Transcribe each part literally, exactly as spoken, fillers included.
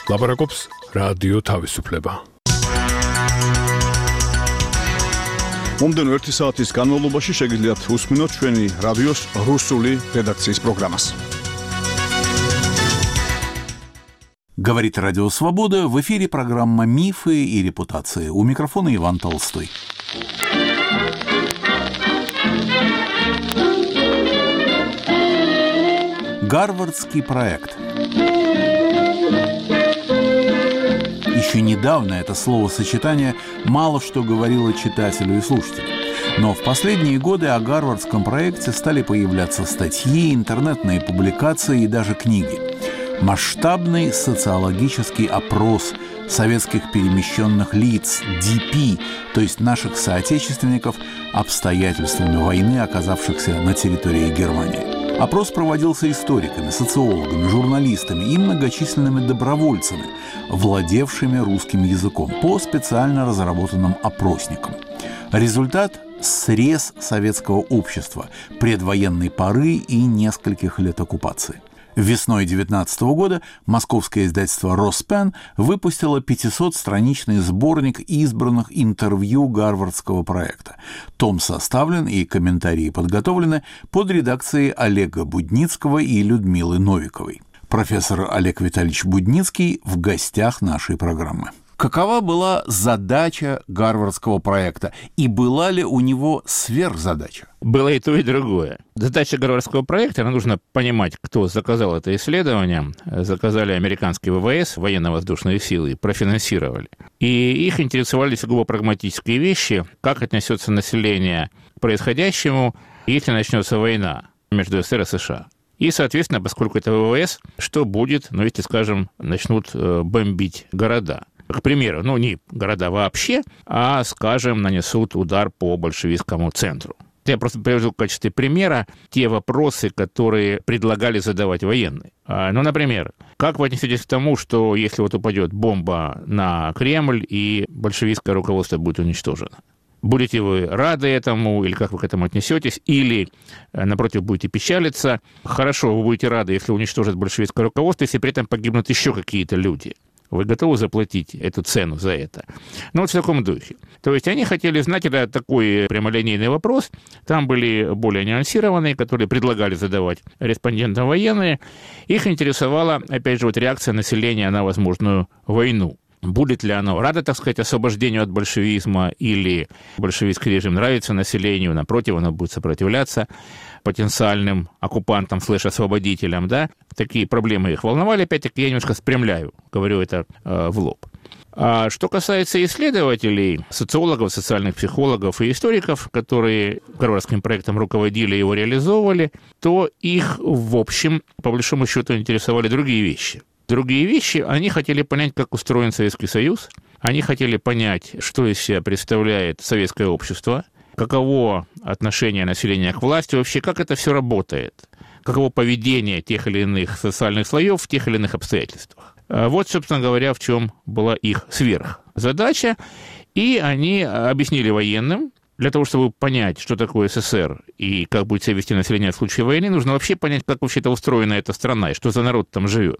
ლაპარაკობს რადიო თავისუფლება. მომდენო ერთი საათის განმავლობაში შეგიძლიათ უსმინოთ ჩვენი რადიოს რუსული რედაქციის პროგრამას. Говорит Радио Свобода, в эфире программа «Мифы и репутации». У микрофона Иван Толстой. Гарвардский проект. Еще недавно это словосочетание мало что говорило читателю и слушателю. Но в последние годы о Гарвардском проекте стали появляться статьи, интернетные публикации и даже книги. Масштабный социологический опрос советских перемещенных лиц, ди пи, то есть наших соотечественников, обстоятельствами войны, оказавшихся на территории Германии. Опрос проводился историками, социологами, журналистами и многочисленными добровольцами, владевшими русским языком, по специально разработанным опросникам. Результат – срез советского общества, предвоенной поры и нескольких лет оккупации. Весной две тысячи девятнадцатого года московское издательство «Роспен» выпустило пятисотстраничный сборник избранных интервью Гарвардского проекта. Том составлен и комментарии подготовлены под редакцией Олега Будницкого и Людмилы Новиковой. Профессор Олег Витальевич Будницкий в гостях нашей программы. Какова была задача Гарвардского проекта? И была ли у него сверхзадача? Было и то, и другое. Задача Гарвардского проекта, нам нужно понимать, кто заказал это исследование. Заказали американские вэ вэ эс, военно-воздушные силы, профинансировали. И их интересовали сугубо прагматические вещи, как отнесется население к происходящему, если начнется война между эс эс эс эр и США. И, соответственно, поскольку это вэ вэ эс, что будет, ну, если, скажем, начнут бомбить города? К примеру, ну, не города вообще, а, скажем, нанесут удар по большевистскому центру. Я просто привожу в качестве примера те вопросы, которые предлагали задавать военные. Ну, например, как вы отнесетесь к тому, что если вот упадет бомба на Кремль и большевистское руководство будет уничтожено? Будете вы рады этому, или как вы к этому отнесетесь, или, напротив, будете печалиться? Хорошо, вы будете рады, если уничтожат большевистское руководство, если при этом погибнут еще какие-то люди. Вы готовы заплатить эту цену за это? Ну, вот в таком духе. То есть они хотели знать, это такой прямолинейный вопрос. Там были более нюансированные, которые предлагали задавать респондентам военные. Их интересовала, опять же, вот реакция населения на возможную войну. Будет ли оно радо, так сказать, освобождению от большевизма, или большевистский режим нравится населению, напротив, оно будет сопротивляться потенциальным оккупантам слэш-освободителям, да? Такие проблемы их волновали, опять-таки я немножко спрямляю, говорю это э, в лоб. А что касается исследователей, социологов, социальных психологов и историков, которые Гарвардским проектом руководили и его реализовывали, то их, в общем, по большому счету, интересовали другие вещи. Другие вещи, они хотели понять, как устроен Советский Союз, они хотели понять, что из себя представляет советское общество, каково отношение населения к власти, вообще как это все работает, каково поведение тех или иных социальных слоев в тех или иных обстоятельствах. Вот, собственно говоря, в чем была их сверхзадача, и они объяснили военным, для того, чтобы понять, что такое эс эс эс эр и как будет себя вести население в случае войны, нужно вообще понять, как вообще-то устроена эта страна, и что за народ там живет,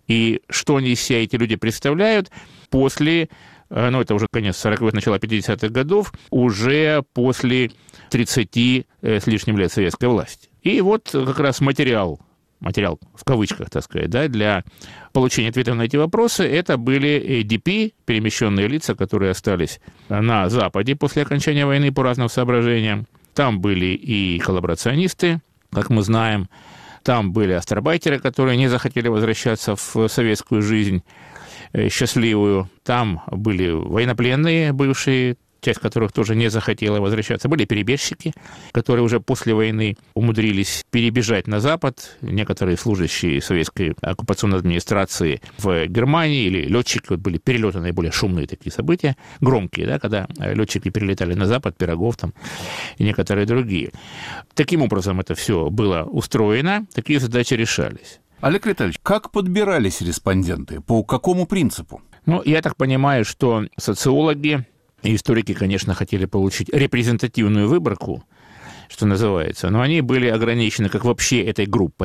и что они из себя эти люди представляют после, ну, это уже конец сороковых, начало пятидесятых годов, уже после тридцати с лишним лет советской власти. И вот как раз материал, материал в кавычках, так сказать, да, для получения ответов на эти вопросы, это были ди пи, перемещенные лица, которые остались на Западе после окончания войны по разным соображениям. Там были и коллаборационисты, как мы знаем, там были астарбайтеры, которые не захотели возвращаться в советскую жизнь счастливую, там были военнопленные бывшие, часть которых тоже не захотела возвращаться. Были перебежчики, которые уже после войны умудрились перебежать на Запад. Некоторые служащие советской оккупационной администрации в Германии или летчики, вот были перелеты, наиболее шумные такие события, громкие, да, когда летчики перелетали на Запад, Пирогов там и некоторые другие. Таким образом это все было устроено, такие задачи решались. Олег Витальевич, как подбирались респонденты? По какому принципу? Ну, я так понимаю, что социологи и историки, конечно, хотели получить репрезентативную выборку, что называется, но они были ограничены как вообще этой группой,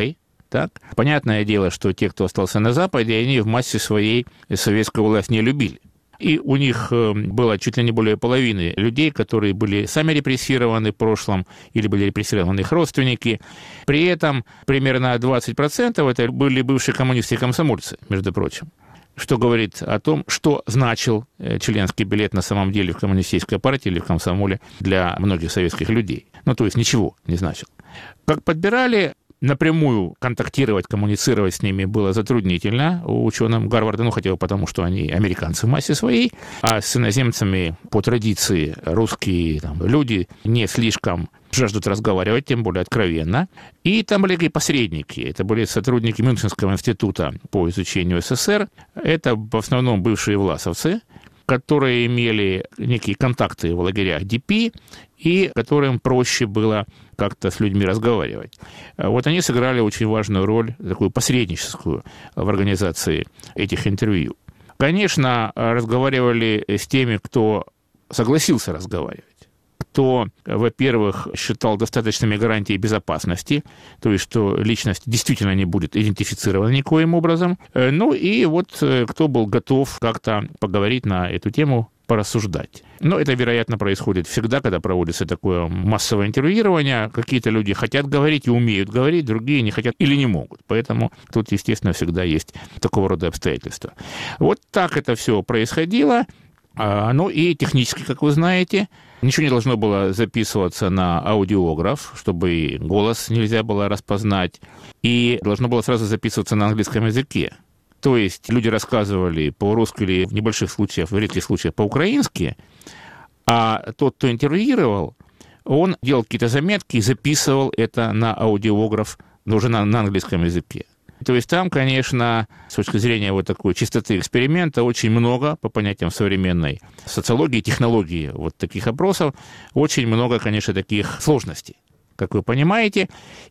Так? Понятное дело, что те, кто остался на Западе, они в массе своей советскую власть не любили. И у них было чуть ли не более половины людей, которые были сами репрессированы в прошлом или были репрессированы их родственники. При этом примерно двадцать процентов это были бывшие коммунисты и комсомольцы, между прочим. Что говорит о том, что значил членский билет на самом деле в коммунистической партии или в комсомоле для многих советских людей. Ну, то есть ничего не значил. Как подбирали, напрямую контактировать, коммуницировать с ними было затруднительно ученым Гарварда, ну, хотя бы потому, что они американцы в массе своей, а с иноземцами по традиции русские там, люди не слишком жаждут разговаривать, тем более откровенно. И там были и посредники. Это были сотрудники Мюнхенского института по изучению СССР. Это в основном бывшие власовцы, которые имели некие контакты в лагерях ди пи и которым проще было как-то с людьми разговаривать. Вот они сыграли очень важную роль, такую посредническую, в организации этих интервью. Конечно, разговаривали с теми, кто согласился разговаривать, кто, во-первых, считал достаточными гарантией безопасности, то есть, что личность действительно не будет идентифицирована никоим образом, ну и вот кто был готов как-то поговорить на эту тему, порассуждать. Но это, вероятно, происходит всегда, когда проводится такое массовое интервьюирование. Какие-то люди хотят говорить и умеют говорить, другие не хотят или не могут. Поэтому тут, естественно, всегда есть такого рода обстоятельства. Вот так это все происходило. Ну и технически, как вы знаете, ничего не должно было записываться на аудиограф, чтобы и голос нельзя было распознать, и должно было сразу записываться на английском языке. То есть люди рассказывали по-русски или в небольших случаях, в редких случаях по-украински, а тот, кто интервьюировал, он делал какие-то заметки и записывал это на аудиограф, но уже на, на английском языке. То есть там, конечно, с точки зрения вот такой чистоты эксперимента, очень много, по понятиям современной социологии, технологии вот таких опросов, очень много, конечно, таких сложностей, как вы понимаете.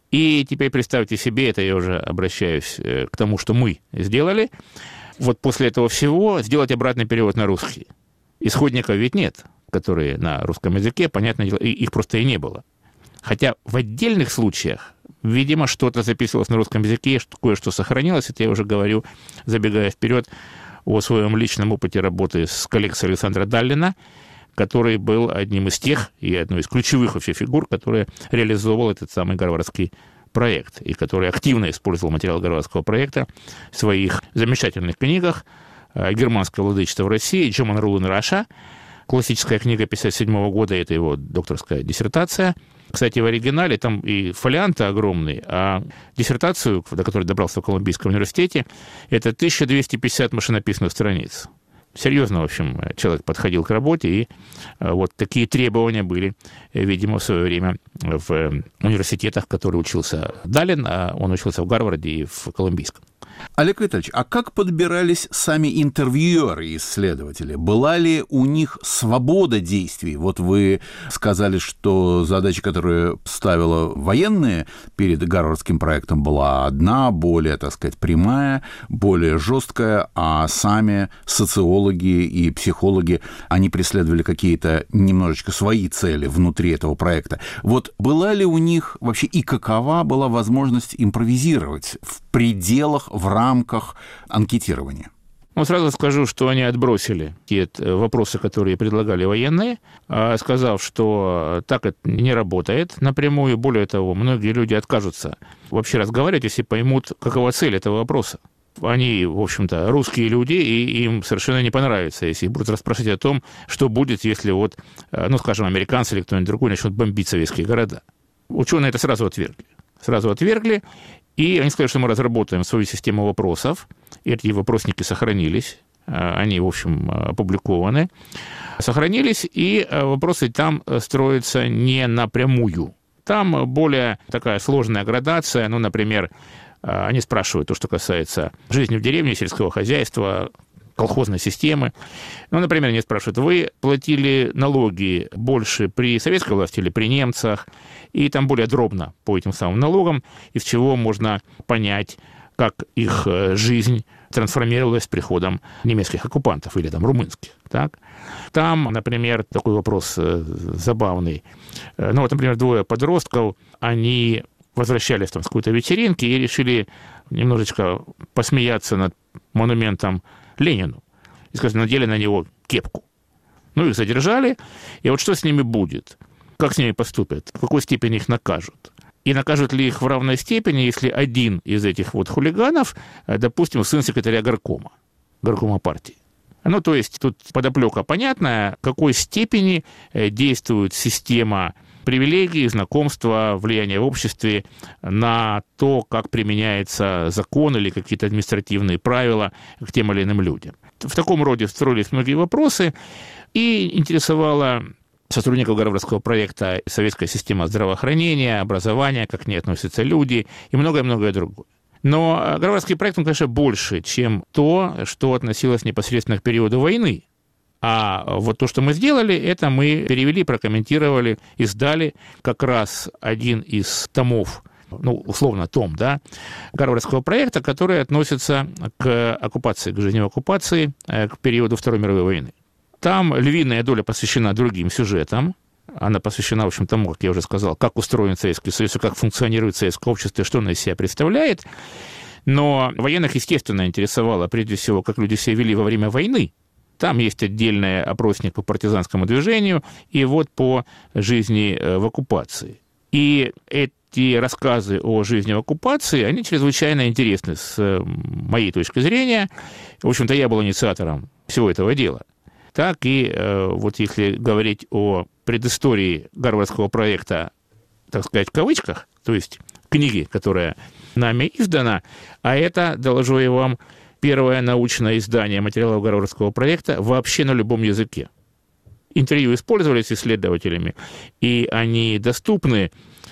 И теперь представьте себе, это я уже обращаюсь к тому, что мы сделали, вот после этого всего сделать обратный перевод на русский. Исходников ведь нет, которые на русском языке, понятное дело, их просто и не было. Хотя в отдельных случаях, видимо, что-то записывалось на русском языке, кое-что сохранилось. Это я уже говорю, забегая вперед, о своем личном опыте работы с коллекцией Александра Даллина, который был одним из тех и одной из ключевых вообще фигур, который реализовывал этот самый гарвардский проект, и который активно использовал материал гарвардского проекта в своих замечательных книгах «Германское владычество в России», «German Rule in Russia», классическая книга пятьдесят седьмого года, это его докторская диссертация. Кстати, в оригинале там и фолианты огромные, а диссертацию, до которой добрался в Колумбийском университете, это тысяча двести пятьдесят машинописных страниц. Серьезно, в общем, человек подходил к работе, и вот такие требования были, видимо, в свое время в университетах, в которых учился Даллин, а он учился в Гарварде и в Колумбийском. Олег Витальевич, а как подбирались сами интервьюеры и исследователи? Была ли у них свобода действий? Вот вы сказали, что задача, которую ставила военные перед гарвардским проектом, была одна, более, так сказать, прямая, более жесткая, а сами социологи и психологи, они преследовали какие-то немножечко свои цели внутри этого проекта. Вот была ли у них вообще и какова была возможность импровизировать в пределах, в рамках анкетирования? Ну, сразу скажу, что они отбросили те вопросы, которые предлагали военные, сказав, что так это не работает напрямую. Более того, многие люди откажутся вообще разговаривать, если поймут, какова цель этого вопроса. Они, в общем-то, русские люди, и им совершенно не понравится, если их будут расспрашивать о том, что будет, если вот, ну, скажем, американцы или кто-нибудь другой начнут бомбить советские города. Ученые это сразу отвергли. Сразу отвергли, и они сказали, что мы разработаем свою систему вопросов. Эти вопросники сохранились, они, в общем, опубликованы. Сохранились, и вопросы там строятся не напрямую. Там более такая сложная градация, ну, например, они спрашивают то, что касается жизни в деревне, сельского хозяйства, колхозной системы. Ну, например, они спрашивают, вы платили налоги больше при советской власти или при немцах? И там более дробно по этим самым налогам, из чего можно понять, как их жизнь трансформировалась с приходом немецких оккупантов или там румынских. Так? Там, например, такой вопрос забавный. Ну, вот, например, двое подростков, они возвращались там с какой-то вечеринки и решили немножечко посмеяться над монументом Ленину. И, скажем, надели на него кепку. Ну, их задержали, и вот что с ними будет? Как с ними поступят? В какой степени их накажут? И накажут ли их в равной степени, если один из этих вот хулиганов, допустим, сын секретаря горкома, горкома партии? Ну, то есть тут подоплека понятная, в какой степени действует система привилегий, знакомства, влияния в обществе на то, как применяется закон или какие-то административные правила к тем или иным людям. В таком роде строились многие вопросы, и интересовала сотрудников Гарвардского проекта советская система здравоохранения, образования, как к ней относятся люди и многое-многое другое. Но Гарвардский проект, он, конечно, больше, чем то, что относилось непосредственно к периоду войны. А вот то, что мы сделали, это мы перевели, прокомментировали, издали как раз один из томов, ну, условно, том, да, Гарвардского проекта, который относится к оккупации, к жизни в оккупации, к периоду Второй мировой войны. Там львиная доля посвящена другим сюжетам. Она посвящена, в общем, тому, как я уже сказал, как устроен Советский Союз, как функционирует советское общество, что оно из себя представляет. Но военных, естественно, интересовало, прежде всего, как люди себя вели во время войны. Там есть отдельный опросник по партизанскому движению и вот по жизни в оккупации. И эти рассказы о жизни в оккупации, они чрезвычайно интересны с моей точки зрения. В общем-то, я был инициатором всего этого дела. Так и вот если говорить о предыстории Гарвардского проекта, так сказать, в кавычках, то есть книги, которая нами издана, а это, доложу я вам, первое научное издание материалов Гарвардского проекта вообще на любом языке. Интервью использовались исследователями, и они доступны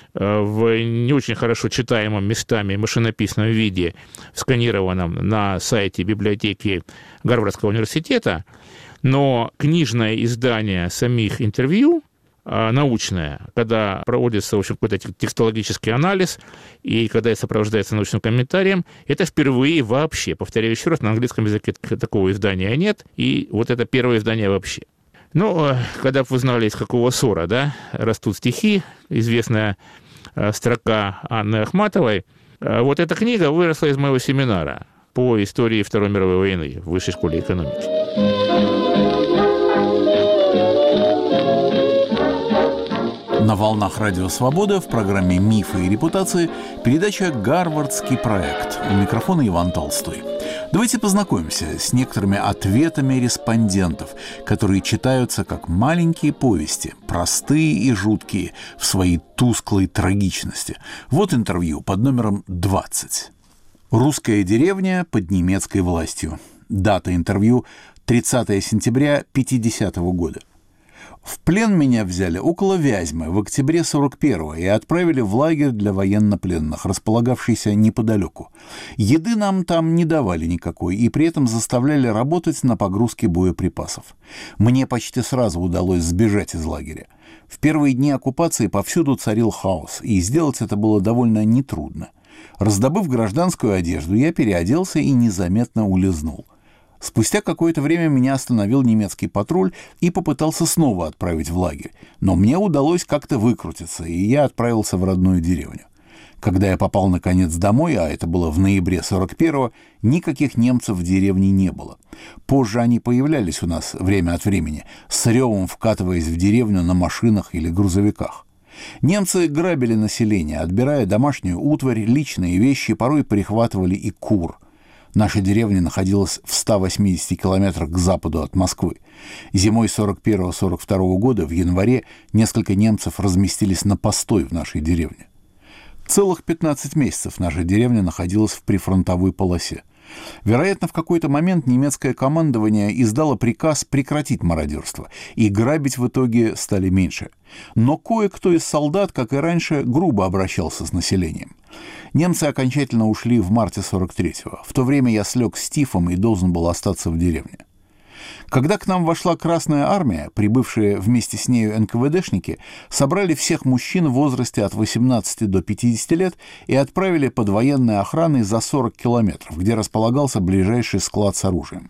в не очень хорошо читаемом местами машинописном виде, сканированном на сайте библиотеки Гарвардского университета, но книжное издание самих интервью, научное, когда проводится, в общем, какой-то текстологический анализ, и когда это сопровождается научным комментарием, это впервые вообще, повторяю еще раз, на английском языке такого издания нет, и вот это первое издание вообще. Ну, когда бы вы знали, из какого ссора, да, растут стихи, известная строка Анны Ахматовой, вот эта книга выросла из моего семинара по истории Второй мировой войны в Высшей школе экономики. На волнах Радио Свобода в программе «Мифы и репутации» передача «Гарвардский проект». У микрофона Иван Толстой. Давайте познакомимся с некоторыми ответами респондентов, которые читаются как маленькие повести, простые и жуткие в своей тусклой трагичности. Вот интервью под номером двадцать. «Русская деревня под немецкой властью». Дата интервью – тридцатое сентября пятидесятого года. В плен меня взяли около Вязьмы в октябре сорок первого и отправили в лагерь для военнопленных, располагавшийся неподалеку. Еды нам там не давали никакой и при этом заставляли работать на погрузке боеприпасов. Мне почти сразу удалось сбежать из лагеря. В первые дни оккупации повсюду царил хаос, и сделать это было довольно нетрудно. Раздобыв гражданскую одежду, я переоделся и незаметно улизнул. Спустя какое-то время меня остановил немецкий патруль и попытался снова отправить в лагерь, но мне удалось как-то выкрутиться, и я отправился в родную деревню. Когда я попал наконец домой, а это было в ноябре сорок первого, никаких немцев в деревне не было. Позже они появлялись у нас время от времени, с ревом вкатываясь в деревню на машинах или грузовиках. Немцы грабили население, отбирая домашнюю утварь, личные вещи, порой перехватывали и кур. Наша деревня находилась в ста восьмидесяти километрах к западу от Москвы. Зимой сорок первого сорок второго года в январе несколько немцев разместились на постой в нашей деревне. Целых пятнадцать месяцев наша деревня находилась в прифронтовой полосе. Вероятно, в какой-то момент немецкое командование издало приказ прекратить мародерство, и грабить в итоге стали меньше. Но кое-кто из солдат, как и раньше, грубо обращался с населением. Немцы окончательно ушли в марте сорок третьего. В то время я слег с тифом и должен был остаться в деревне. Когда к нам вошла Красная армия, прибывшие вместе с нею эн ка вэ дэшники собрали всех мужчин в возрасте от восемнадцати до пятидесяти лет и отправили под военной охраной за сорок километров, где располагался ближайший склад с оружием.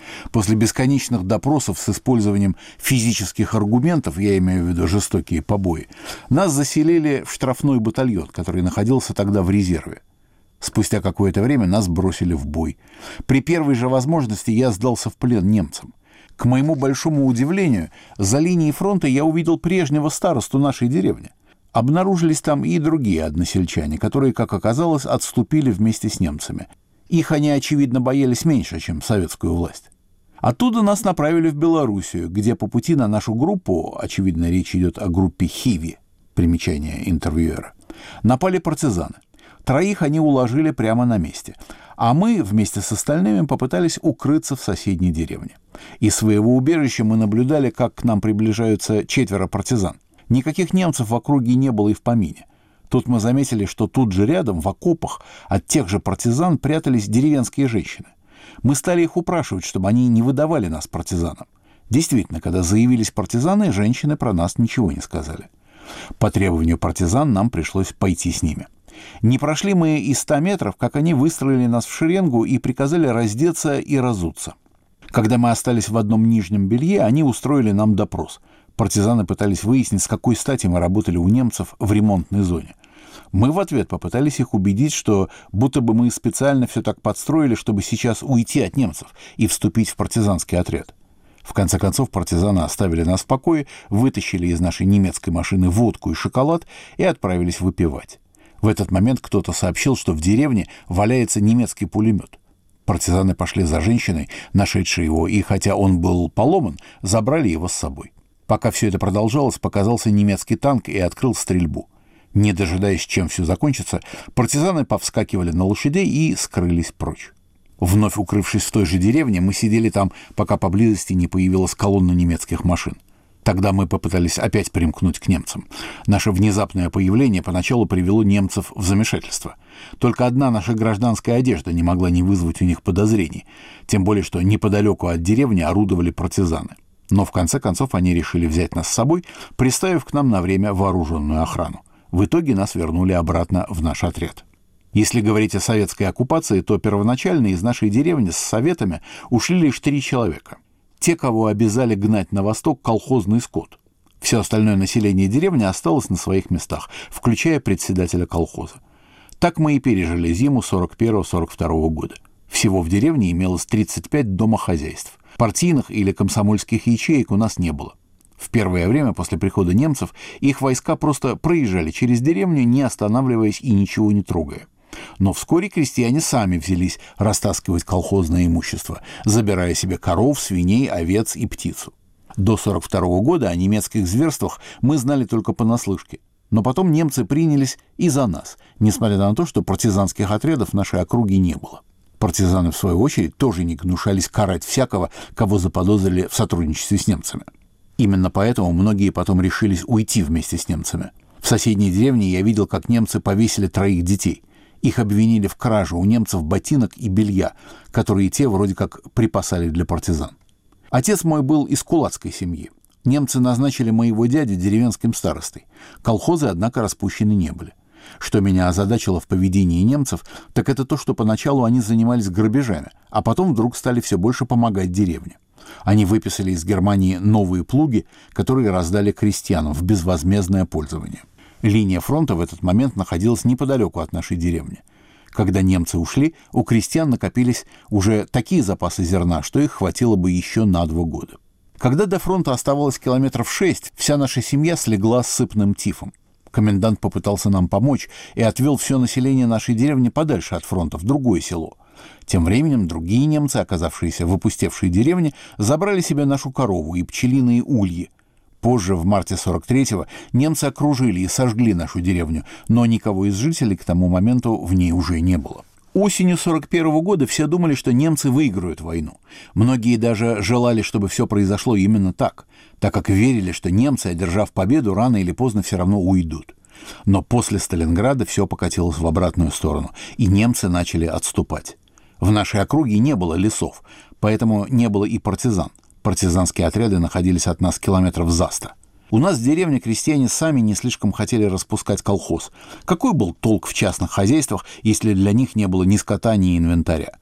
После бесконечных допросов с использованием физических аргументов, я имею в виду жестокие побои, нас заселили в штрафной батальон, который находился тогда в резерве. Спустя какое-то время нас бросили в бой. При первой же возможности я сдался в плен немцам. К моему большому удивлению, за линией фронта я увидел прежнего старосту нашей деревни. Обнаружились там и другие односельчане, которые, как оказалось, отступили вместе с немцами. Их они, очевидно, боялись меньше, чем советскую власть. Оттуда нас направили в Белоруссию, где по пути на нашу группу, очевидно, речь идет о группе «Хиви», примечание интервьюера, напали партизаны. Троих они уложили прямо на месте, а мы вместе с остальными попытались укрыться в соседней деревне. Из своего убежища мы наблюдали, как к нам приближаются четверо партизан. Никаких немцев в округе не было и в помине. Тут мы заметили, что тут же рядом, в окопах, от тех же партизан прятались деревенские женщины. Мы стали их упрашивать, чтобы они не выдавали нас партизанам. Действительно, когда заявились партизаны, женщины про нас ничего не сказали. По требованию партизан нам пришлось пойти с ними. Не прошли мы и ста метров, как они выстроили нас в шеренгу и приказали раздеться и разуться. Когда мы остались в одном нижнем белье, они устроили нам допрос. Партизаны пытались выяснить, с какой стати мы работали у немцев в ремонтной зоне. Мы в ответ попытались их убедить, что будто бы мы специально все так подстроили, чтобы сейчас уйти от немцев и вступить в партизанский отряд. В конце концов, партизаны оставили нас в покое, вытащили из нашей немецкой машины водку и шоколад и отправились выпивать. В этот момент кто-то сообщил, что в деревне валяется немецкий пулемет. Партизаны пошли за женщиной, нашедшей его, и хотя он был поломан, забрали его с собой. Пока все это продолжалось, показался немецкий танк и открыл стрельбу. Не дожидаясь, чем все закончится, партизаны повскакивали на лошадей и скрылись прочь. Вновь укрывшись в той же деревне, мы сидели там, пока поблизости не появилась колонна немецких машин. Тогда мы попытались опять примкнуть к немцам. Наше внезапное появление поначалу привело немцев в замешательство. Только одна наша гражданская одежда не могла не вызвать у них подозрений, тем более что неподалеку от деревни орудовали партизаны. Но в конце концов они решили взять нас с собой, приставив к нам на время вооруженную охрану. В итоге нас вернули обратно в наш отряд. Если говорить о советской оккупации, то первоначально из нашей деревни с советами ушли лишь три человека. Те, кого обязали гнать на восток колхозный скот. Все остальное население деревни осталось на своих местах, включая председателя колхоза. Так мы и пережили зиму сорок первого — сорок второго года. Всего в деревне имелось тридцать пять домохозяйств. Партийных или комсомольских ячеек у нас не было. В первое время после прихода немцев их войска просто проезжали через деревню, не останавливаясь и ничего не трогая. Но вскоре крестьяне сами взялись растаскивать колхозное имущество, забирая себе коров, свиней, овец и птицу. До сорок второго года о немецких зверствах мы знали только понаслышке. Но потом немцы принялись и за нас, несмотря на то, что партизанских отрядов в нашей округе не было. Партизаны, в свою очередь, тоже не гнушались карать всякого, кого заподозрили в сотрудничестве с немцами. Именно поэтому многие потом решились уйти вместе с немцами. В соседней деревне я видел, как немцы повесили троих детей. Их обвинили в краже у немцев ботинок и белья, которые те вроде как припасали для партизан. Отец мой был из кулацкой семьи. Немцы назначили моего дядю деревенским старостой. Колхозы, однако, распущены не были. Что меня озадачило в поведении немцев, так это то, что поначалу они занимались грабежами, а потом вдруг стали все больше помогать деревне. Они выписали из Германии новые плуги, которые раздали крестьянам в безвозмездное пользование. Линия фронта в этот момент находилась неподалеку от нашей деревни. Когда немцы ушли, у крестьян накопились уже такие запасы зерна, что их хватило бы еще на два года. Когда до фронта оставалось километров шесть, вся наша семья слегла с сыпным тифом. Комендант попытался нам помочь и отвел все население нашей деревни подальше от фронта, в другое село. Тем временем другие немцы, оказавшиеся в опустевшей деревне, забрали себе нашу корову и пчелиные ульи. Позже, в марте сорок третьего, немцы окружили и сожгли нашу деревню, но никого из жителей к тому моменту в ней уже не было. Осенью сорок первого года все думали, что немцы выиграют войну. Многие даже желали, чтобы все произошло именно так, так как верили, что немцы, одержав победу, рано или поздно все равно уйдут. Но после Сталинграда все покатилось в обратную сторону, и немцы начали отступать. В нашей округе не было лесов, поэтому не было и партизан. Партизанские отряды находились от нас километров за сто. У нас в деревне крестьяне сами не слишком хотели распускать колхоз. Какой был толк в частных хозяйствах, если для них не было ни скота, ни инвентаря?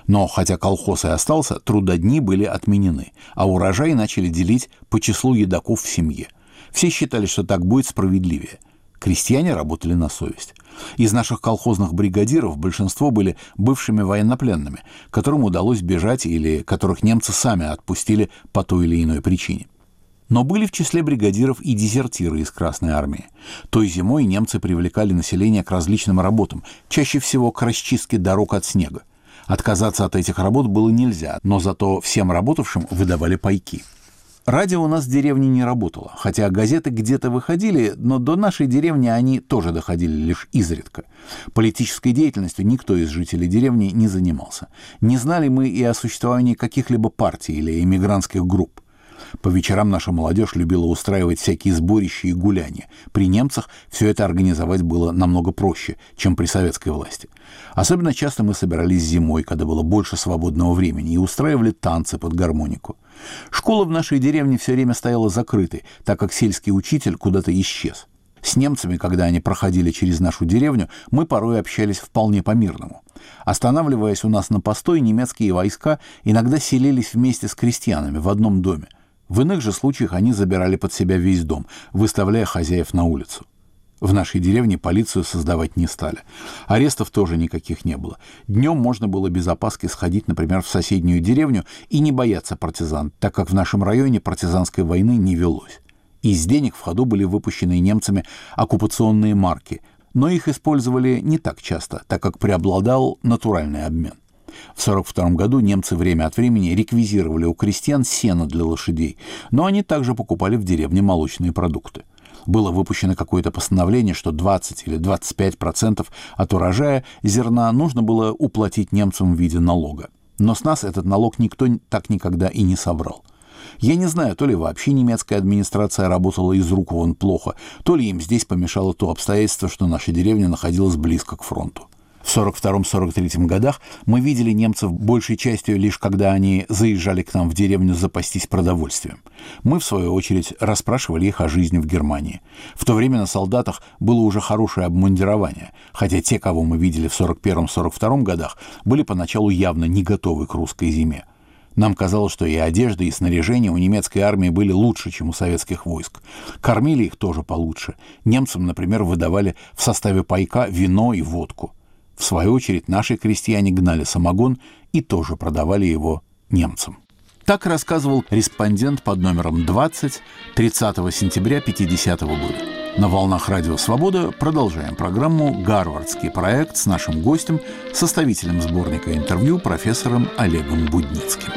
Но хотя колхоз и остался, трудодни были отменены, а урожай начали делить по числу едоков в семье. Все считали, что так будет справедливее. Крестьяне работали на совесть. Из наших колхозных бригадиров большинство были бывшими военнопленными, которым удалось бежать или которых немцы сами отпустили по той или иной причине. Но были в числе бригадиров и дезертиры из Красной армии. Той зимой немцы привлекали население к различным работам, чаще всего к расчистке дорог от снега. Отказаться от этих работ было нельзя, но зато всем работавшим выдавали пайки. Радио у нас в деревне не работало, хотя газеты где-то выходили, но до нашей деревни они тоже доходили лишь изредка. Политической деятельностью никто из жителей деревни не занимался. Не знали мы и о существовании каких-либо партий или эмигрантских групп. По вечерам наша молодежь любила устраивать всякие сборища и гуляния. При немцах все это организовать было намного проще, чем при советской власти. Особенно часто мы собирались зимой, когда было больше свободного времени, и устраивали танцы под гармонику. Школа в нашей деревне все время стояла закрытой, так как сельский учитель куда-то исчез. С немцами, когда они проходили через нашу деревню, мы порой общались вполне по-мирному. Останавливаясь у нас на постой, немецкие войска иногда селились вместе с крестьянами в одном доме. В иных же случаях они забирали под себя весь дом, выставляя хозяев на улицу. В нашей деревне полицию создавать не стали. Арестов тоже никаких не было. Днем можно было без опаски сходить, например, в соседнюю деревню и не бояться партизан, так как в нашем районе партизанской войны не велось. Из денег в ходу были выпущены немцами оккупационные марки, но их использовали не так часто, так как преобладал натуральный обмен. В сорок втором году немцы время от времени реквизировали у крестьян сено для лошадей, но они также покупали в деревне молочные продукты. Было выпущено какое-то постановление, что двадцать или двадцать пять процентов от урожая зерна нужно было уплатить немцам в виде налога. Но с нас этот налог никто так никогда и не собрал. Я не знаю, то ли вообще немецкая администрация работала из рук вон плохо, то ли им здесь помешало то обстоятельство, что наша деревня находилась близко к фронту. В сорок втором — сорок третьем годах мы видели немцев большей частью лишь когда они заезжали к нам в деревню запастись продовольствием. Мы, в свою очередь, расспрашивали их о жизни в Германии. В то время на солдатах было уже хорошее обмундирование, хотя те, кого мы видели в сорок первом — сорок втором годах, были поначалу явно не готовы к русской зиме. Нам казалось, что и одежда, и снаряжение у немецкой армии были лучше, чем у советских войск. Кормили их тоже получше. Немцам, например, выдавали в составе пайка вино и водку. В свою очередь, наши крестьяне гнали самогон и тоже продавали его немцам. Так рассказывал респондент под номером двадцать тридцатого сентября пятидесятого года. На волнах Радио Свобода продолжаем программу «Гарвардский проект» с нашим гостем, составителем сборника интервью профессором Олегом Будницким.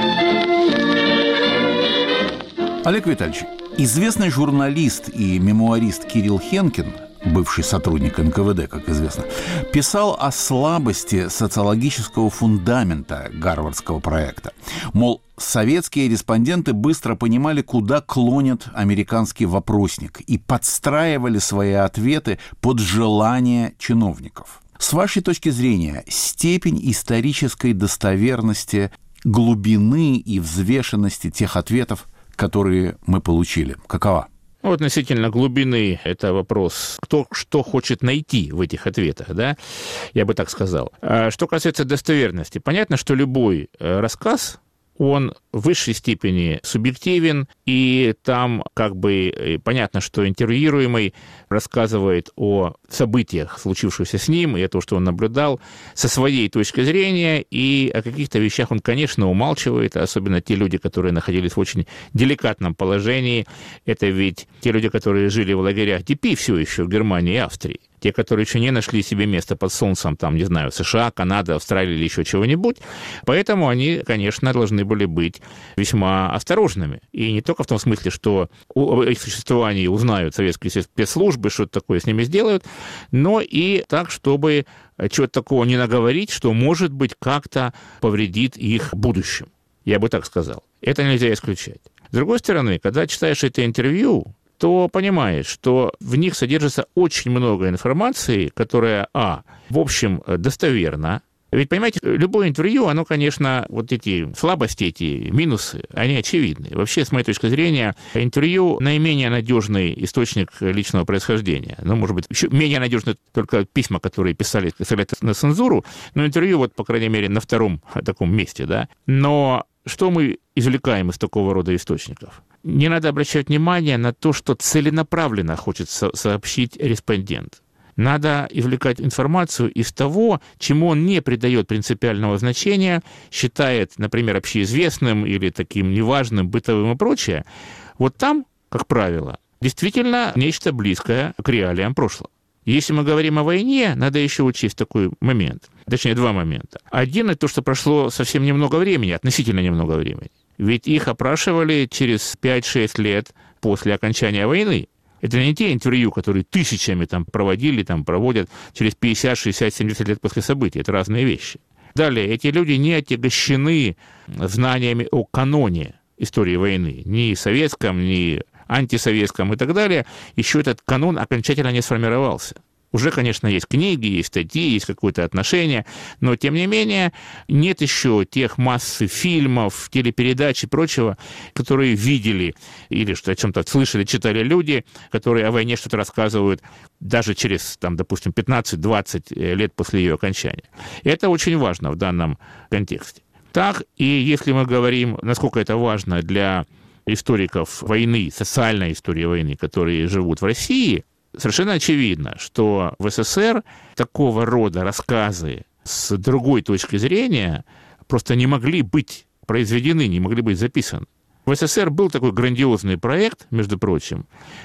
Олег Витальевич, известный журналист и мемуарист Кирилл Хенкин, бывший сотрудник эн ка вэ дэ, как известно, писал о слабости социологического фундамента Гарвардского проекта. Мол, советские респонденты быстро понимали, куда клонит американский вопросник, и подстраивали свои ответы под желания чиновников. С вашей точки зрения, степень исторической достоверности, глубины и взвешенности тех ответов, которые мы получили, какова? Ну, относительно глубины это вопрос, кто что хочет найти в этих ответах, да, я бы так сказал. А что касается достоверности, понятно, что любой рассказ, он в высшей степени субъективен, и там как бы понятно, что интервьюируемый рассказывает о событиях, случившихся с ним, и о том, что он наблюдал, со своей точки зрения, и о каких-то вещах он, конечно, умалчивает, особенно те люди, которые находились в очень деликатном положении. Это ведь те люди, которые жили в лагерях ДП все еще в Германии и Австрии. Те, которые еще не нашли себе место под солнцем, там, не знаю, США, Канада, Австралия или еще чего-нибудь. Поэтому они, конечно, должны были быть весьма осторожными. И не только в том смысле, что о их существовании узнают советские спецслужбы, что-то такое с ними сделают, но и так, чтобы чего-то такого не наговорить, что, может быть, как-то повредит их будущем. Я бы так сказал. Это нельзя исключать. С другой стороны, когда читаешь это интервью, то понимаешь, что в них содержится очень много информации, которая, а, в общем, достоверна, Ведь, понимаете, любое интервью, оно, конечно, вот эти слабости, эти минусы, они очевидны. Вообще, с моей точки зрения, интервью наименее надежный источник личного происхождения. Ну, может быть, еще менее надежны только письма, которые писали на цензуру, но интервью, вот, по крайней мере, на втором таком месте, да. Но что мы извлекаем из такого рода источников? Не надо обращать внимание на то, что целенаправленно хочет сообщить респондент. Надо извлекать информацию из того, чему он не придает принципиального значения, считает, например, общеизвестным или таким неважным, бытовым и прочее. Вот там, как правило, действительно нечто близкое к реалиям прошлого. Если мы говорим о войне, надо еще учесть такой момент, точнее, два момента. Один – это то, что прошло совсем немного времени, относительно немного времени. Ведь их опрашивали через пять-шесть лет после окончания войны. Это не те интервью, которые тысячами там проводили, там проводят через пятьдесят, шестьдесят, семьдесят лет после событий. Это разные вещи. Далее, эти люди не отягощены знаниями о каноне истории войны, ни советском, ни антисоветском и так далее. Еще этот канон окончательно не сформировался. Уже, конечно, есть книги, есть статьи, есть какое-то отношение, но, тем не менее, нет еще тех массы фильмов, телепередач и прочего, которые видели или что о чем-то слышали, читали люди, которые о войне что-то рассказывают даже через, там, допустим, пятнадцать-двадцать лет после ее окончания. И это очень важно в данном контексте. Так, и если мы говорим, насколько это важно для историков войны, социальной истории войны, которые живут в России, совершенно очевидно, что в СССР такого рода рассказы с другой точки зрения просто не могли быть произведены, не могли быть записаны. В СССР был такой грандиозный проект, между прочим,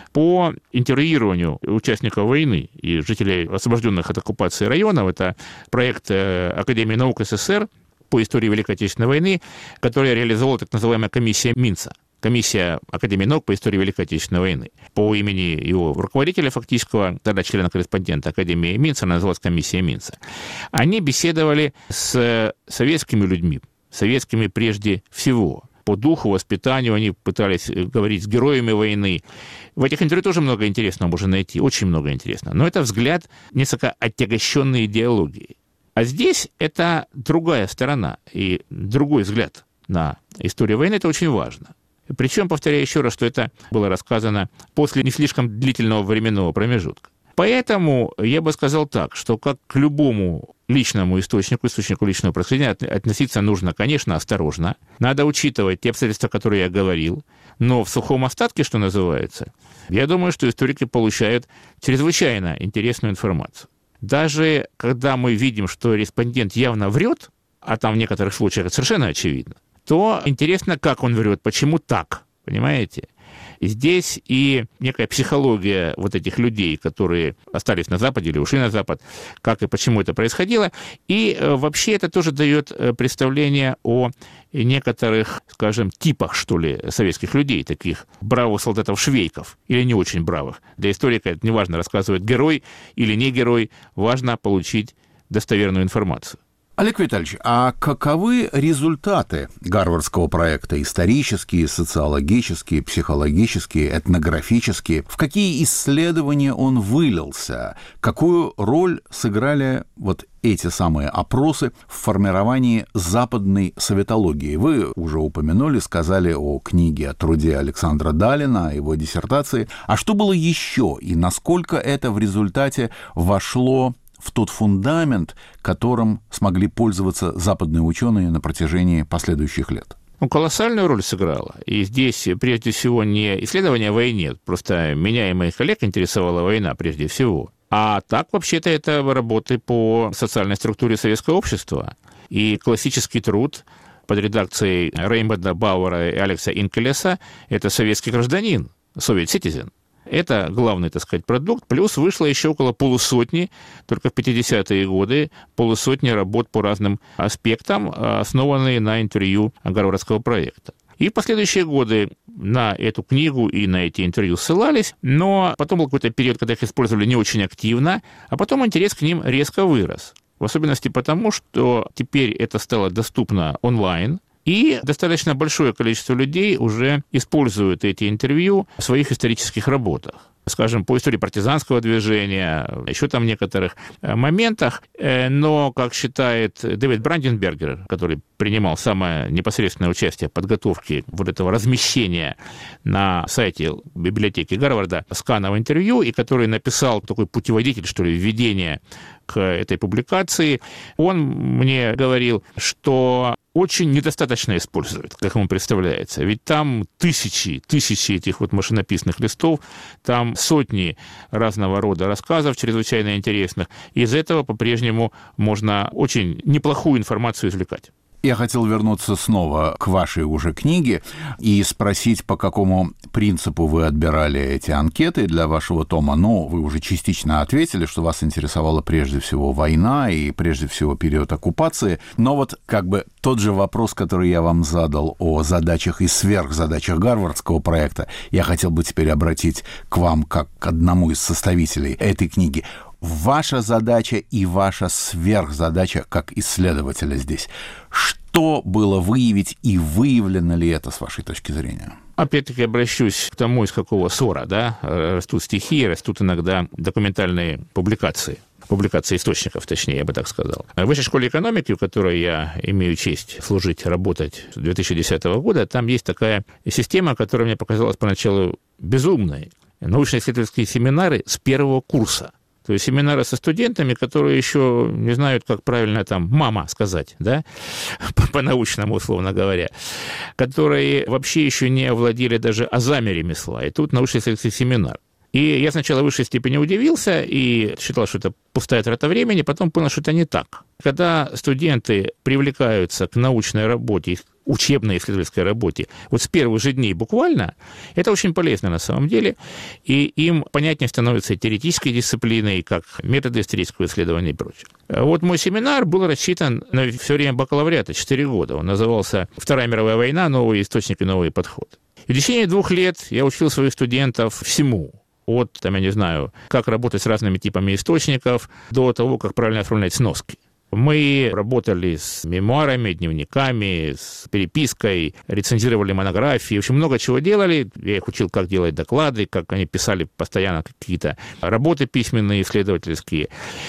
по интервьюированию участников войны и жителей освобожденных от оккупации районов. Это проект Академии наук СССР по истории Великой Отечественной войны, который реализовала так называемая комиссия Минца. Комиссия Академии наук по истории Великой Отечественной войны. По имени его руководителя фактического, тогда члена-корреспондента Академии Минца, называлась комиссия Минца. Они беседовали с советскими людьми, советскими прежде всего. По духу, воспитанию они пытались говорить с героями войны. В этих интервью тоже много интересного можно найти, очень много интересного. Но это взгляд несколько отягощенной идеологией. А здесь это другая сторона и другой взгляд на историю войны. Это очень важно. Причем, повторяю еще раз, что это было рассказано после не слишком длительного временного промежутка. Поэтому я бы сказал так, что как к любому личному источнику, источнику личного происхождения относиться нужно, конечно, осторожно. Надо учитывать те обстоятельства, которые я говорил. Но в сухом остатке, что называется, я думаю, что историки получают чрезвычайно интересную информацию. Даже когда мы видим, что респондент явно врет, а там в некоторых случаях это совершенно очевидно, то интересно, как он врет, почему так, понимаете? Здесь и некая психология вот этих людей, которые остались на Западе или ушли на Запад, как и почему это происходило. И вообще это тоже дает представление о некоторых, скажем, типах, что ли, советских людей, таких бравых солдатов-швейков или не очень бравых. Для историка это неважно, рассказывает герой или не герой, важно получить достоверную информацию. Олег Витальевич, а каковы результаты гарвардского проекта? Исторические, социологические, психологические, этнографические? В какие исследования он вылился? Какую роль сыграли вот эти самые опросы в формировании западной советологии? Вы уже упомянули, сказали о книге, о труде Александра Далина, о его диссертации. А что было еще? И насколько это в результате вошло в тот фундамент, которым смогли пользоваться западные ученые на протяжении последующих лет? Ну, колоссальную роль сыграла. И здесь, прежде всего, не исследование о войне, просто меня и моих коллег интересовала война прежде всего. А так, вообще-то, это работы по социальной структуре советского общества. И классический труд под редакцией Реймонда Бауэра и Алекса Инкелеса – это советский гражданин, Soviet Citizen. Это главный, так сказать, продукт. Плюс вышло еще около полусотни, только в пятидесятые годы, полусотни работ по разным аспектам, основанные на интервью гарвардского проекта. И в последующие годы на эту книгу и на эти интервью ссылались, но потом был какой-то период, когда их использовали не очень активно, а потом интерес к ним резко вырос. В особенности потому, что теперь это стало доступно онлайн, и достаточно большое количество людей уже используют эти интервью в своих исторических работах. скажем, по истории партизанского движения, еще там в некоторых моментах. Но, как считает Дэвид Бранденбергер, который принимал самое непосредственное участие в подготовке вот этого размещения на сайте библиотеки Гарварда сканового интервью, и который написал такой путеводитель, что ли, введение к этой публикации, он мне говорил, что очень недостаточно используют, как ему представляется. Ведь там тысячи, тысячи этих вот машинописных листов, там сотни разного рода рассказов, чрезвычайно интересных. Из этого по-прежнему можно очень неплохую информацию извлекать. Я хотел вернуться снова к вашей уже книге и спросить, по какому принципу вы отбирали эти анкеты для вашего тома. Но вы уже частично ответили, что вас интересовала прежде всего война и прежде всего период оккупации. Но вот как бы тот же вопрос, который я вам задал о задачах и сверхзадачах Гарвардского проекта, я хотел бы теперь обратить к вам как к одному из составителей этой книги. Ваша задача и ваша сверхзадача как исследователя здесь. Что было выявить и выявлено ли это с вашей точки зрения? Опять-таки обращусь к тому, из какого ссора, да, растут стихи, растут иногда документальные публикации. Публикации источников, точнее, я бы так сказал. В Высшей школе экономики, в которой я имею честь служить, работать с две тысячи десятого года, там есть такая система, которая мне показалась поначалу безумной. Научно-исследовательские семинары с первого курса. То есть семинары со студентами, которые еще не знают, как правильно там «мама» сказать, да, по-научному, условно говоря, которые вообще еще не овладели даже азами ремесла. И тут научно-исследовательский семинар. И я сначала в высшей степени удивился и считал, что это пустая трата времени, потом понял, что это не так. Когда студенты привлекаются к научной работе, учебной исследовательской работе, вот с первых же дней буквально, это очень полезно на самом деле, и им понятнее становятся теоретические дисциплины, как методы исторического исследования и прочее. Вот мой семинар был рассчитан на все время бакалавриата, четыре года. Он назывался «Вторая мировая война. Новые источники, новый подход». И в течение двух лет я учил своих студентов всему. От, там, я не знаю, как работать с разными типами источников, до того, как правильно оформлять сноски. Мы работали с мемуарами, дневниками, с перепиской, рецензировали монографии, в общем, много чего делали. Я их учил, как делать доклады, как они писали постоянно какие-то работы письменные, исследовательские.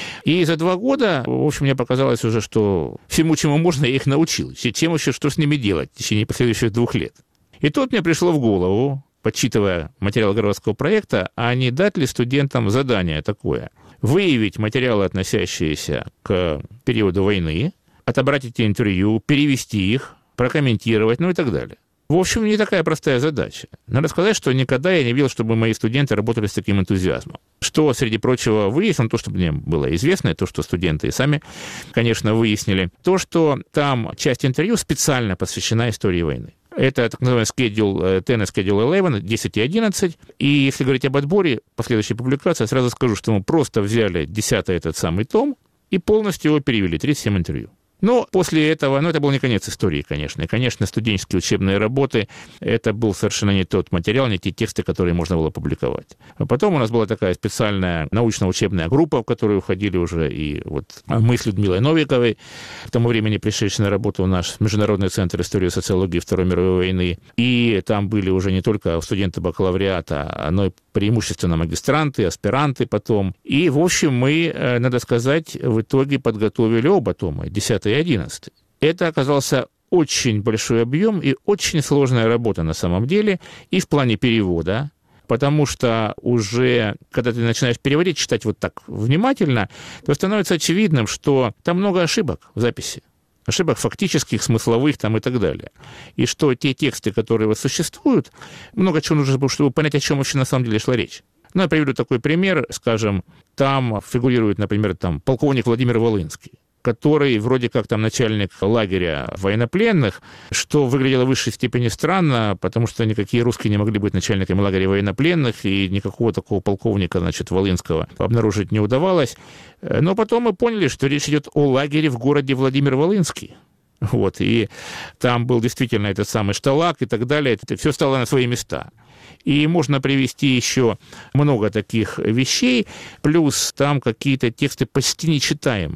И за два года, в общем, мне показалось уже, что всему, чему можно, я их научил. Чем еще, что с ними делать в течение последующих двух лет. И тут мне пришло в голову, подсчитывая материал Гарвардского проекта, а не дать ли студентам задание такое – выявить материалы, относящиеся к периоду войны, отобрать эти интервью, перевести их, прокомментировать, ну и так далее. В общем, не такая простая задача. Надо сказать, что никогда я не видел, чтобы мои студенты работали с таким энтузиазмом. Что, среди прочего, выяснил, то, что мне было известно, и то, что студенты и сами, конечно, выяснили, то, что там часть интервью специально посвящена истории войны. Это так называемый schedule десять и schedule одиннадцать, десять и одиннадцать. И если говорить об отборе, последующей публикации, сразу скажу, что мы просто взяли десятый этот самый том и полностью его перевели, тридцать семь интервью. Но после этого, ну, это был не конец истории, конечно. И, конечно, студенческие учебные работы, это был совершенно не тот материал, не те тексты, которые можно было публиковать. А потом у нас была такая специальная научно-учебная группа, в которую входили уже и вот мы с Людмилой Новиковой, к тому времени пришедшей на работу в наш Международный центр истории и социологии Второй мировой войны. И там были уже не только студенты бакалавриата, но и преимущественно магистранты, аспиранты потом. И, в общем, мы, надо сказать, в итоге подготовили оба тома, десятый и одиннадцатый. Это оказался очень большой объем и очень сложная работа на самом деле, и в плане перевода, потому что уже, когда ты начинаешь переводить, читать вот так внимательно, то становится очевидным, что там много ошибок в записи. Ошибок фактических, смысловых там и так далее. И что те тексты, которые вот существуют, много чего нужно, чтобы понять, о чем вообще на самом деле шла речь. Ну, я приведу такой пример, скажем, там фигурирует, например, там, полковник Владимир Волынский, который вроде как там начальник лагеря военнопленных, что выглядело в высшей степени странно, потому что никакие русские не могли быть начальниками лагеря военнопленных, и никакого такого полковника, значит, Волынского обнаружить не удавалось. Но потом мы поняли, что речь идет о лагере в городе Владимир-Волынский. Вот, и там был действительно этот самый шталак и так далее. Это все стало на свои места. И можно привести еще много таких вещей, плюс там какие-то тексты почти нечитаемые.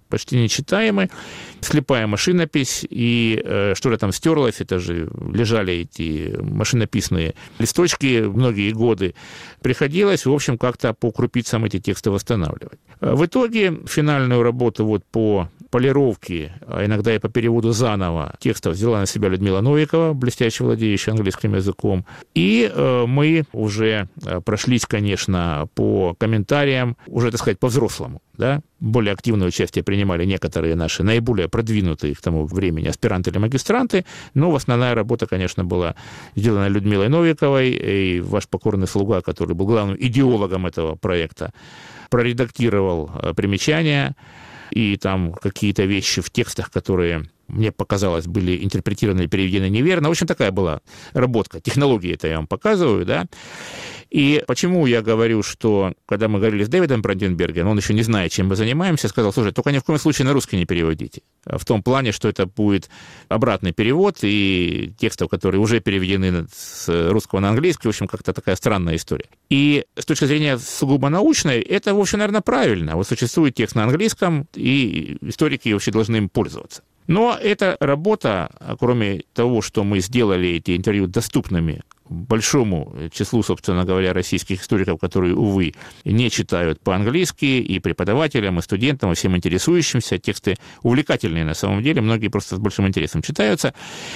почти нечитаемы, слепая машинопись, и э, что-то там стерлось, это же лежали эти машинописные листочки многие годы. Приходилось, в общем, как-то по крупицам эти тексты восстанавливать. В итоге финальную работу вот по полировке, а иногда и по переводу заново текстов взяла на себя Людмила Новикова, блестяще владеющая английским языком. И э, мы уже прошлись, конечно, по комментариям, уже, так сказать, по-взрослому, да, более активное участие принимали некоторые наши наиболее продвинутые к тому времени аспиранты или магистранты, но основная работа, конечно, была сделана Людмилой Новиковой, и ваш покорный слуга, который был главным идеологом этого проекта, проредактировал примечания, и там какие-то вещи в текстах, которые, мне показалось, были интерпретированы и переведены неверно. В общем, такая была работка. Технологии это я вам показываю, да. И почему я говорю, что, когда мы говорили с Дэвидом Бранденбергом, он еще не знает, чем мы занимаемся, сказал, слушай, только ни в коем случае на русский не переводите. В том плане, что это будет обратный перевод, и текстов, которые уже переведены с русского на английский, в общем, как-то такая странная история. И с точки зрения сугубо научной, это, в общем, наверное, правильно. Вот существует текст на английском, и историки вообще должны им пользоваться. Но эта работа, кроме того, что мы сделали эти интервью доступными большому числу, собственно говоря, российских историков, которые, увы, не читают по-английски, и преподавателям, и студентам, и всем интересующимся. Тексты увлекательные на самом деле, многие просто с большим интересом читаются.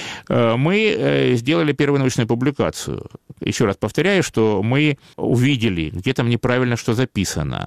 Мы сделали первую научную публикацию. Еще раз повторяю, что мы увидели, где там неправильно что записано.